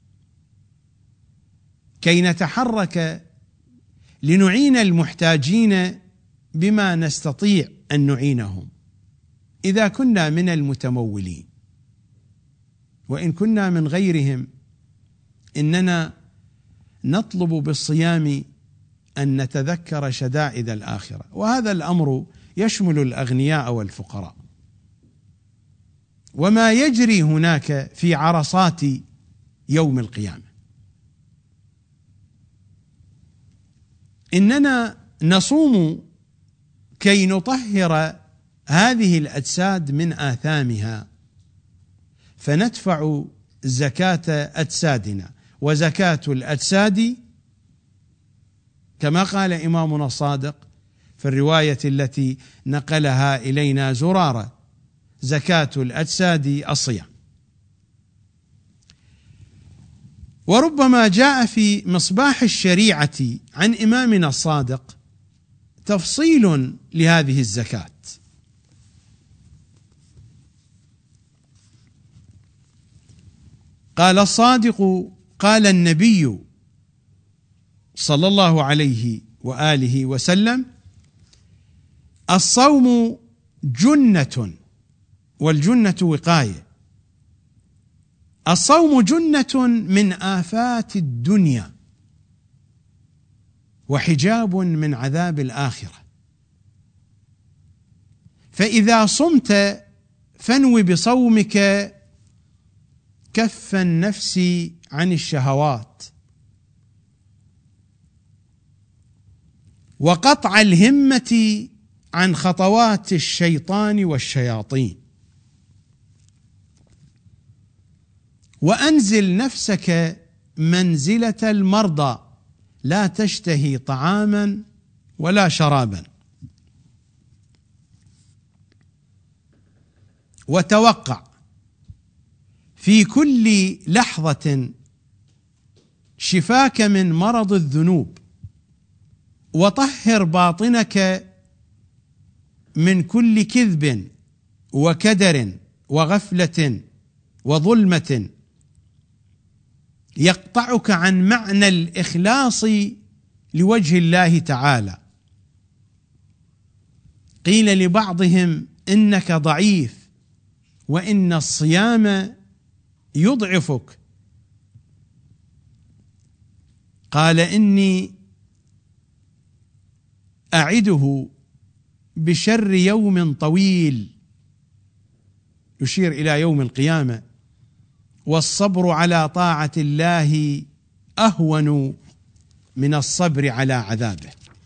كي نتحرك لنعين المحتاجين بما نستطيع أن نعينهم إذا كنا من المتمولين. وإن كنا من غيرهم إننا نطلب بالصيام أن نتذكر شدائد الآخرة، وهذا الأمر يشمل الأغنياء والفقراء وما يجري هناك في عرصات يوم القيامة. إننا نصوم كي نطهر هذه الأجساد من آثامها، فندفع زكاة أجسادنا. وزكاة الأجساد كما قال إمامنا الصادق في الرواية التي نقلها إلينا زرارة: زكاة الأجساد الصيام. وربما جاء في مصباح الشريعة عن إمامنا الصادق تفصيل لهذه الزكاة، قال الصادق: قال النبي صلى الله عليه وآله وسلم: الصوم جنة، والجنة وقاية. الصوم جنة من آفات الدنيا وحجاب من عذاب الآخرة، فإذا صمت فانو بصومك كف النفس عن الشهوات وقطع الهمة عن خطوات الشيطان والشياطين، وأنزل نفسك منزلة المرضى، لا تشتهي طعاما ولا شرابا، وتوقع في كل لحظة شفاك من مرض الذنوب، وطهر باطنك من كل كذب وكدر وغفلة وظلمة يقطعك عن معنى الإخلاص لوجه الله تعالى. قيل لبعضهم: إنك ضعيف، وإن الصيام يضعفك. قال: إني أعده بشر يوم طويل، يشير إلى يوم القيامة، والصبر على طاعة الله أهون من الصبر على عذابه.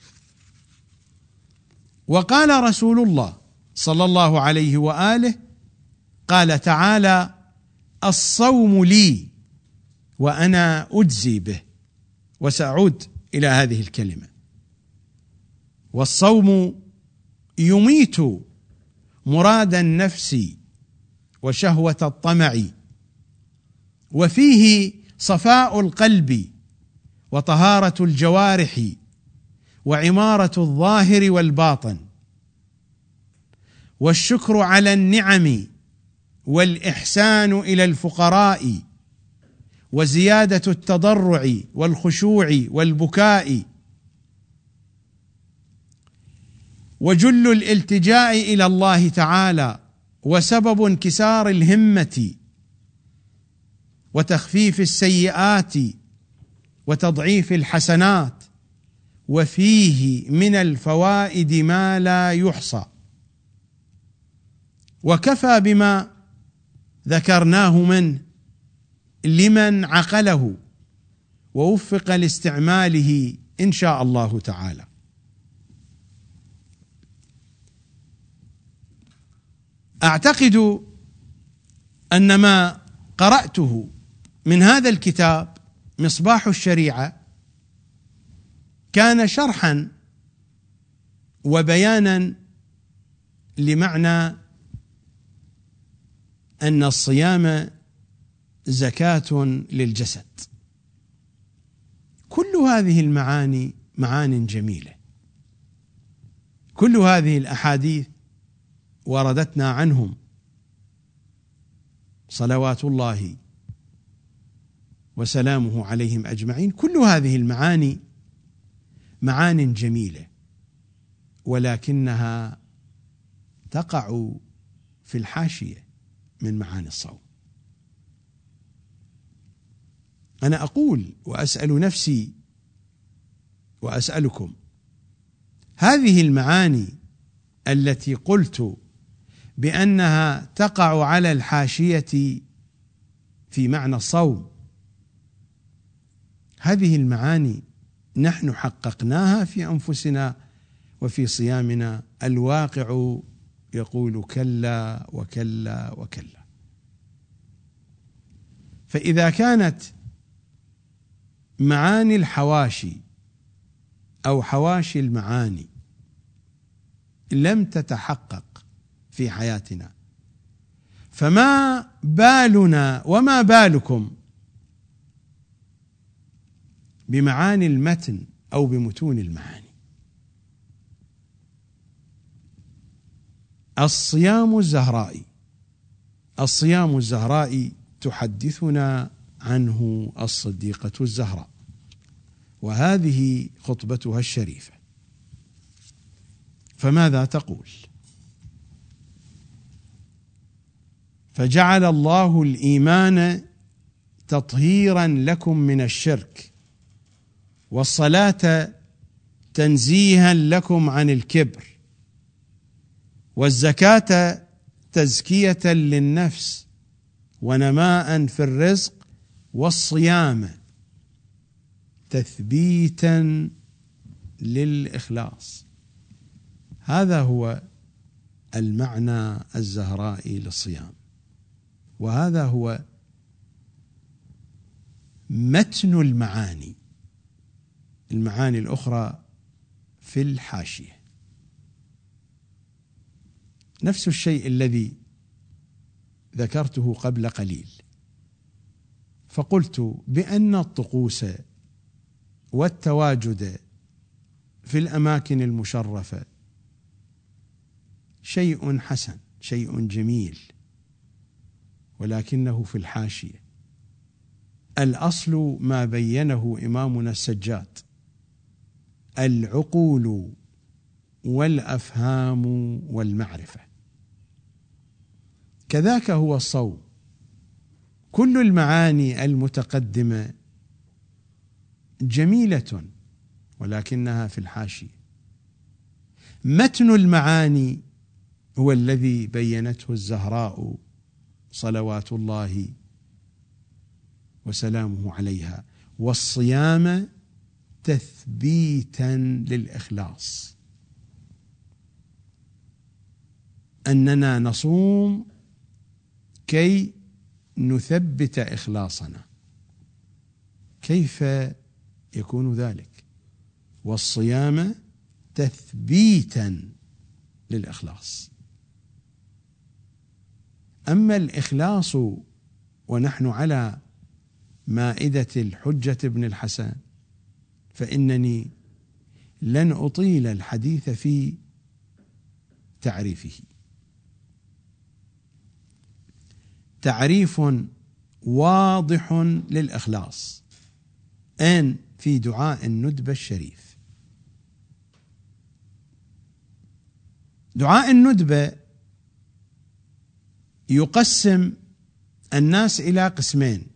وقال رسول الله صلى الله عليه وآله: قال تعالى: الصوم لي وأنا أجزي به. وسأعود إلى هذه الكلمة. والصوم يميت مراد النفس وشهوة الطمع، وفيه صفاء القلب وطهارة الجوارح وعمارة الظاهر والباطن، والشكر على النعم والإحسان إلى الفقراء، وزيادة التضرع والخشوع والبكاء. وجل الالتجاء إلى الله تعالى وسبب انكسار الهمة وتخفيف السيئات وتضعيف الحسنات، وفيه من الفوائد ما لا يحصى. وكفى بما ذكرناه منه لمن عقله ووفق لاستعماله إن شاء الله تعالى. أعتقد أن ما قرأته من هذا الكتاب مصباح الشريعة كان شرحا وبيانا لمعنى أن الصيام زكاة للجسد. كل هذه المعاني معان جميلة، كل هذه الأحاديث وردتنا عنهم صلوات الله وسلامه عليهم أجمعين. كل هذه المعاني معان جميلة، ولكنها تقع في الحاشية من معاني الصوم. أنا أقول وأسأل نفسي وأسألكم، هذه المعاني التي قلت بأنها تقع على الحاشية في معنى الصوم، هذه المعاني نحن حققناها في أنفسنا وفي صيامنا. الواقع يقول كلا وكلا وكلا. فإذا كانت معاني الحواشي أو حواشي المعاني لم تتحقق في حياتنا، فما بالنا وما بالكم بمعاني المتن أو بمتون المعاني؟ الصيام الزهرائي، الصيام الزهرائي تحدثنا عنه الصديقة الزهراء، وهذه خطبتها الشريفة. فماذا تقول؟ فجعل الله الإيمان تطهيرا لكم من الشرك، والصلاة تنزيها لكم عن الكبر، والزكاة تزكية للنفس ونماء في الرزق، والصيام تثبيتا للإخلاص. هذا هو المعنى الزهرائي للصيام، وهذا هو متن المعاني. المعاني الأخرى في الحاشية. نفس الشيء الذي ذكرته قبل قليل، فقلت بأن الطقوس والتواجد في الأماكن المشرفة شيء حسن، شيء جميل، ولكنه في الحاشية. الأصل ما بينه إمامنا السجاد: العقول والأفهام والمعرفة. كذاك هو الصوم. كل المعاني المتقدمة جميلة ولكنها في الحاشية. متن المعاني هو الذي بينته الزهراء صلوات الله وسلامه عليها: والصيام تثبيتا للإخلاص. أننا نصوم كي نثبت إخلاصنا. كيف يكون ذلك؟ والصيام تثبيتا للإخلاص. أما الإخلاص ونحن على مائدة الحجة بن الحسن فإنني لن أطيل الحديث في تعريفه. تعريف واضح للإخلاص أن في دعاء الندبة الشريف: دعاء الندبة يقسم الناس إلى قسمين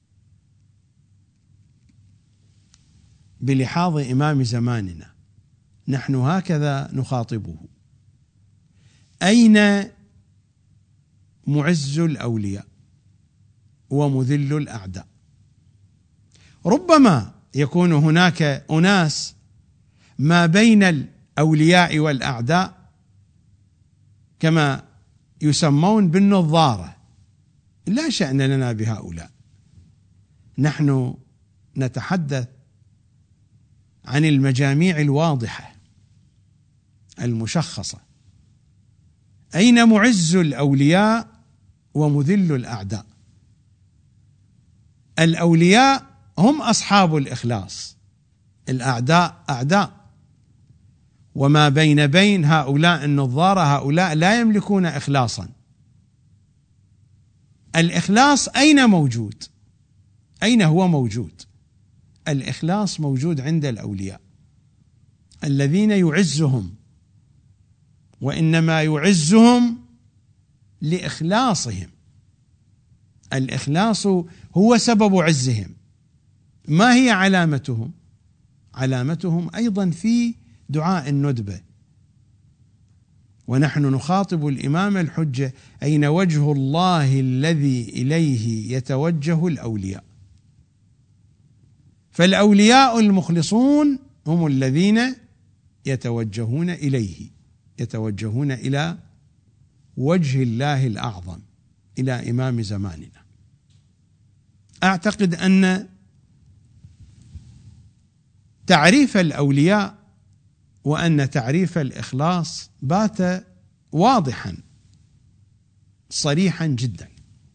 بلحاظ إمام زماننا، نحن هكذا نخاطبه: أين معز الأولياء ومذل الأعداء؟ ربما يكون هناك أناس ما بين الأولياء والأعداء كما يسمون بالنظارة، لا شأن لنا بهؤلاء، نحن نتحدث عن المجاميع الواضحة المشخصة. أين معز الأولياء ومذل الأعداء؟ الأولياء هم أصحاب الإخلاص، الأعداء أعداء، وما بين بين هؤلاء النظارة، هؤلاء لا يملكون إخلاصا. الإخلاص أين موجود؟ أين هو موجود؟ الإخلاص موجود عند الأولياء الذين يعزهم، وإنما يعزهم لإخلاصهم. الإخلاص هو سبب عزهم. ما هي علامتهم؟ علامتهم أيضا في دعاء الندبة، ونحن نخاطب الإمام الحجة: أين وجه الله الذي إليه يتوجه الأولياء؟ فالأولياء المخلصون هم الذين يتوجهون إليه، يتوجهون إلى وجه الله الأعظم، إلى إمام زماننا. أعتقد أن تعريف الأولياء وأن تعريف الإخلاص بات واضحا صريحا جدا.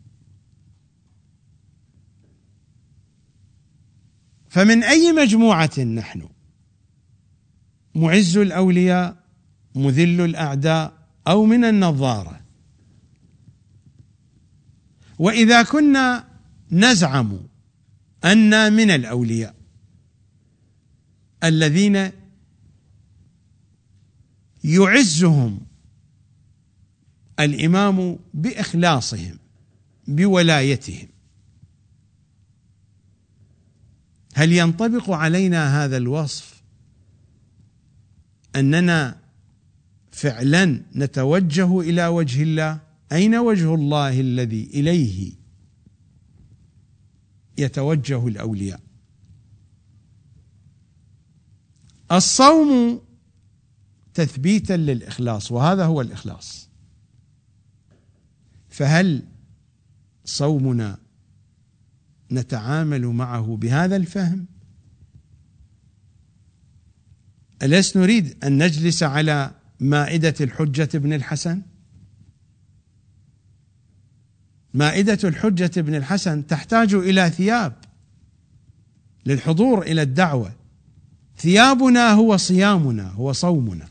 فمن أي مجموعة نحن؟ معز الأولياء، مذل الأعداء، أو من النظارة؟ وإذا كنا نزعم أن من الأولياء الذين يعزهم الإمام بإخلاصهم بولايتهم، هل ينطبق علينا هذا الوصف أننا فعلا نتوجه إلى وجه الله؟ أين وجه الله الذي إليه يتوجه الأولياء؟ الصوم تثبيتا للإخلاص، وهذا هو الإخلاص، فهل صومنا نتعامل معه بهذا الفهم؟ أليس نريد أن نجلس على مائدة الحجة ابن الحسن؟ مائدة الحجة ابن الحسن تحتاج إلى ثياب للحضور إلى الدعوة. ثيابنا هو صيامنا، هو صومنا.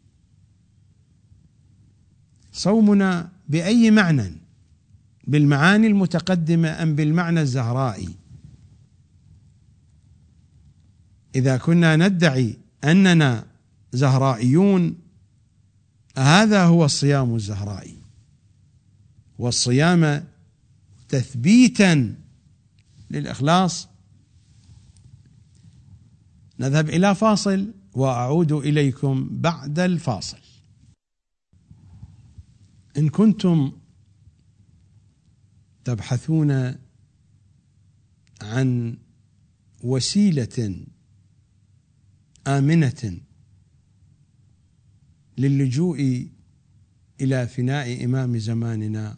صومنا بأي معنى؟ بالمعاني المتقدمة أم بالمعنى الزهرائي؟ إذا كنا ندعي أننا زهرائيون، هذا هو الصيام الزهرائي، والصيام تثبيتا للإخلاص. نذهب إلى فاصل وأعود إليكم بعد الفاصل. إن كنتم تبحثون عن وسيلة آمنة للجوء إلى فناء إمام زماننا،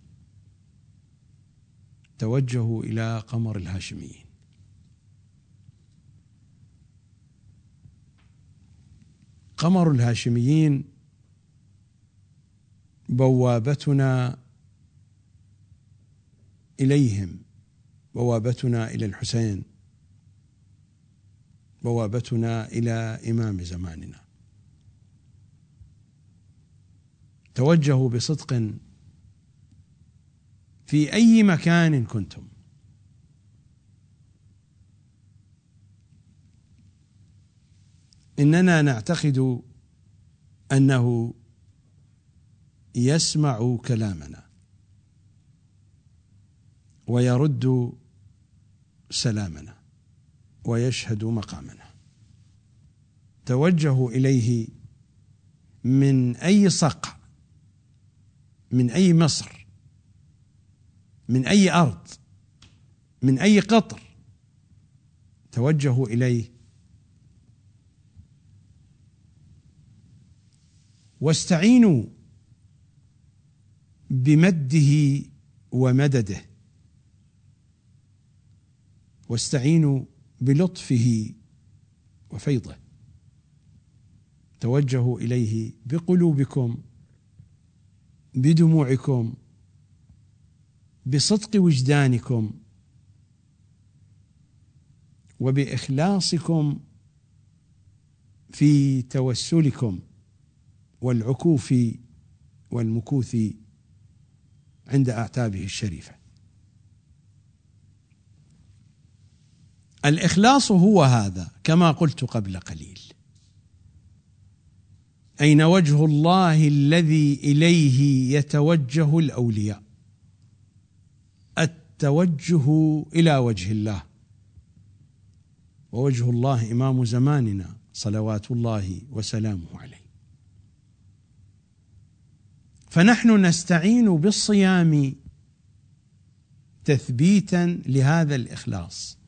توجهوا إلى قمر الهاشميين. قمر الهاشميين بوابتنا إليهم، بوابتنا إلى الحسين، بوابتنا إلى إمام زماننا. توجهوا بصدق في أي مكان كنتم. إننا نعتقد أنه يسمع كلامنا ويرد سلامنا ويشهد مقامنا. توجهوا إليه من أي صقع، من أي مصر، من أي أرض، من أي قطر، توجهوا إليه واستعينوا بمده ومدده، واستعينوا بلطفه وفيضه. توجهوا إليه بقلوبكم، بدموعكم، بصدق وجدانكم، وبإخلاصكم في توسلكم والعكوف والمكوث عند أعتابه الشريفة. الإخلاص هو هذا كما قلت قبل قليل. أين وجه الله الذي إليه يتوجه الأولياء؟ التوجه إلى وجه الله، ووجه الله إمام زماننا صلوات الله وسلامه عليه. فنحن نستعين بالصيام تثبيتا لهذا الإخلاص.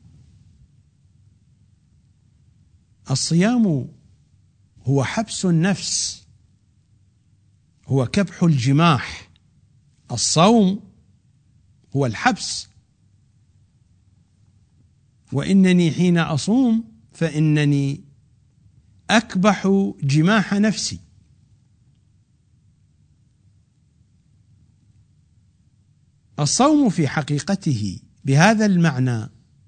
الصيام هو حبس النفس، هو كبح الجماح. الصوم هو الحبس. وإنني حين أصوم فإنني أكبح جماح نفسي. الصوم في حقيقته بهذا المعنى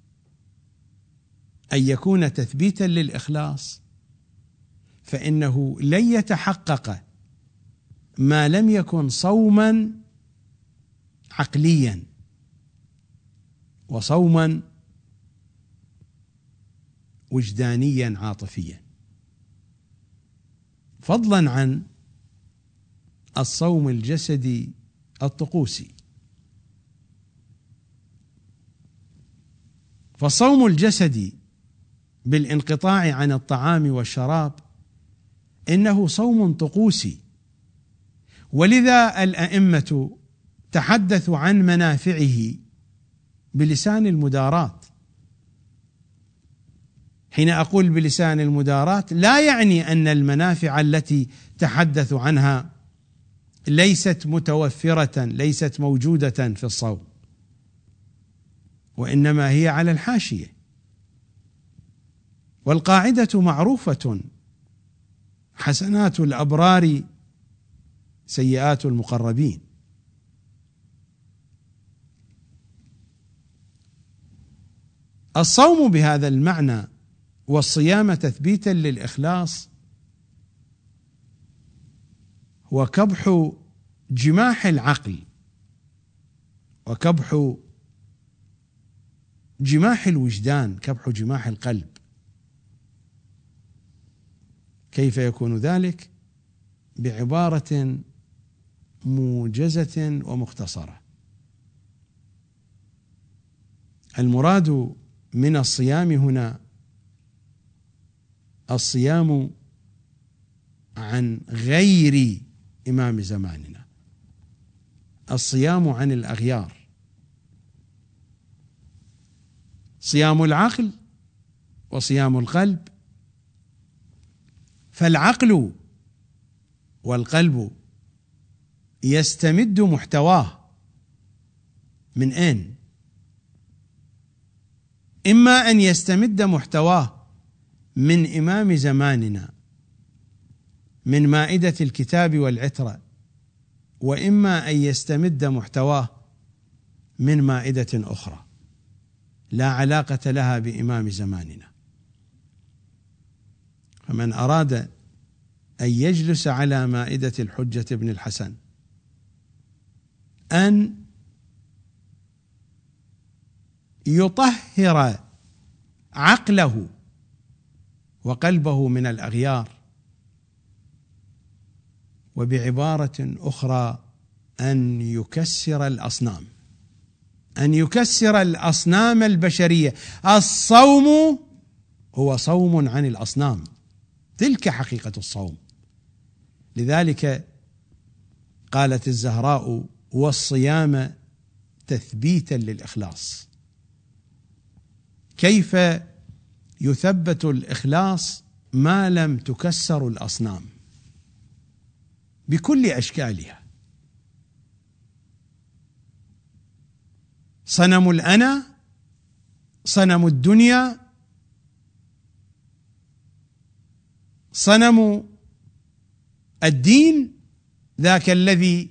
أن يكون تثبيتا للإخلاص، فإنه لن يتحقق ما لم يكن صوما عقليا وصوما وجدانيا عاطفيا، فضلا عن الصوم الجسدي الطقوسي. فالصوم الجسدي بالانقطاع عن الطعام والشراب إنه صوم طقوسي، ولذا الأئمة تحدثوا عن منافعه بلسان المداراة. حين أقول بلسان المداراة لا يعني أن المنافع التي تحدثوا عنها ليست متوفرة، ليست موجودة في الصوم، وإنما هي على الحاشية. والقاعدة معروفة: حسنات الأبرار سيئات المقربين. الصوم بهذا المعنى والصيام تثبيتا للإخلاص هو كبح جماح العقل وكبح جماح الوجدان، كبح جماح القلب. كيف يكون ذلك؟ بعبارة موجزة ومختصرة. المراد من الصيام هنا الصيام عن غير إمام زماننا، الصيام عن الأغيار، صيام العقل وصيام القلب. فالعقل والقلب يستمد محتواه من أين؟ إما أن يستمد محتواه من إمام زماننا من مائدة الكتاب والعترة، وإما أن يستمد محتواه من مائدة أخرى لا علاقة لها بإمام زماننا. فمن أراد أن يجلس على مائدة الحجة بن الحسن أن يطهر عقله وقلبه من الأغيار وبعبارة أخرى أن يكسر الأصنام، أن يكسر الأصنام البشرية. الصوم هو صوم عن الأصنام، تلك حقيقة الصوم. لذلك قالت الزهراء: والصيام تثبيتا للإخلاص. كيف يثبت الإخلاص ما لم تكسر الأصنام بكل أشكالها؟ صنم الأنا، صنم الدنيا، صنم الدين، ذاك الذي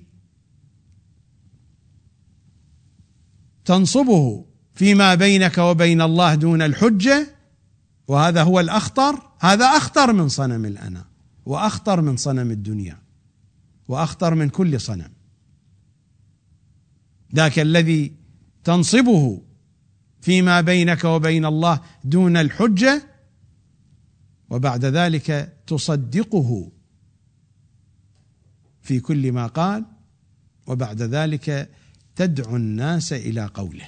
تنصبه فيما بينك وبين الله دون الحجة، وهذا هو الأخطر. هذا أخطر من صنم الأنا، وأخطر من صنم الدنيا، وأخطر من كل صنم. ذاك الذي تنصبه فيما بينك وبين الله دون الحجة، وبعد ذلك تصدقه في كل ما قال، وبعد ذلك تدعو الناس إلى قوله.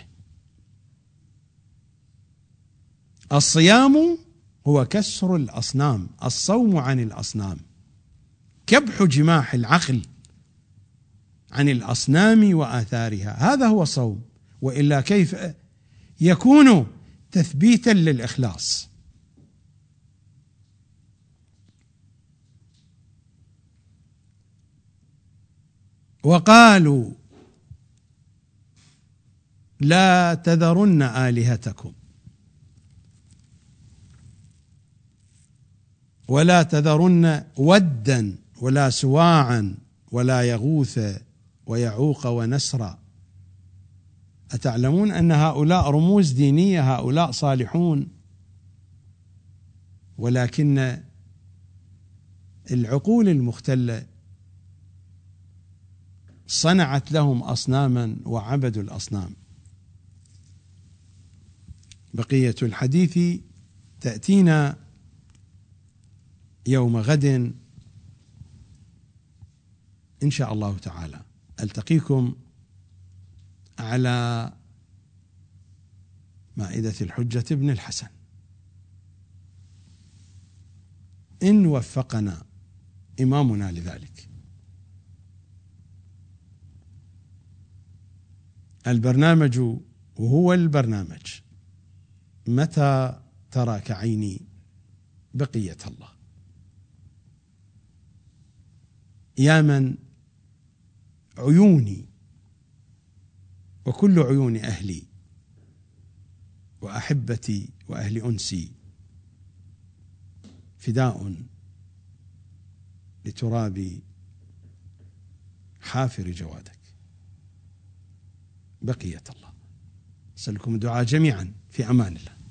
الصيام هو كسر الأصنام، الصوم عن الأصنام، كبح جماح العقل عن الأصنام وآثارها، هذا هو صوم. وإلا كيف يكون تثبيتا للإخلاص؟ وقالوا: لا تذرن آلهتكم ولا تذرن ودا ولا سواعا ولا يغوث ويعوق ونسرا. أتعلمون أن هؤلاء رموز دينية، هؤلاء صالحون، ولكن العقول المختلة صنعت لهم أصناما وعبدوا الأصنام. بقية الحديث تأتينا يوم غد إن شاء الله تعالى. ألتقيكم على مائدة الحجة ابن الحسن إن وفقنا إمامنا لذلك. البرنامج وهو البرنامج متى تراك عيني بقية الله. يا من عيوني وكل عيون أهلي وأحبتي وأهل أنسي فداء لتراب حافر جوادك. بقية الله. أسألكم الدعاء جميعا، في أمان الله.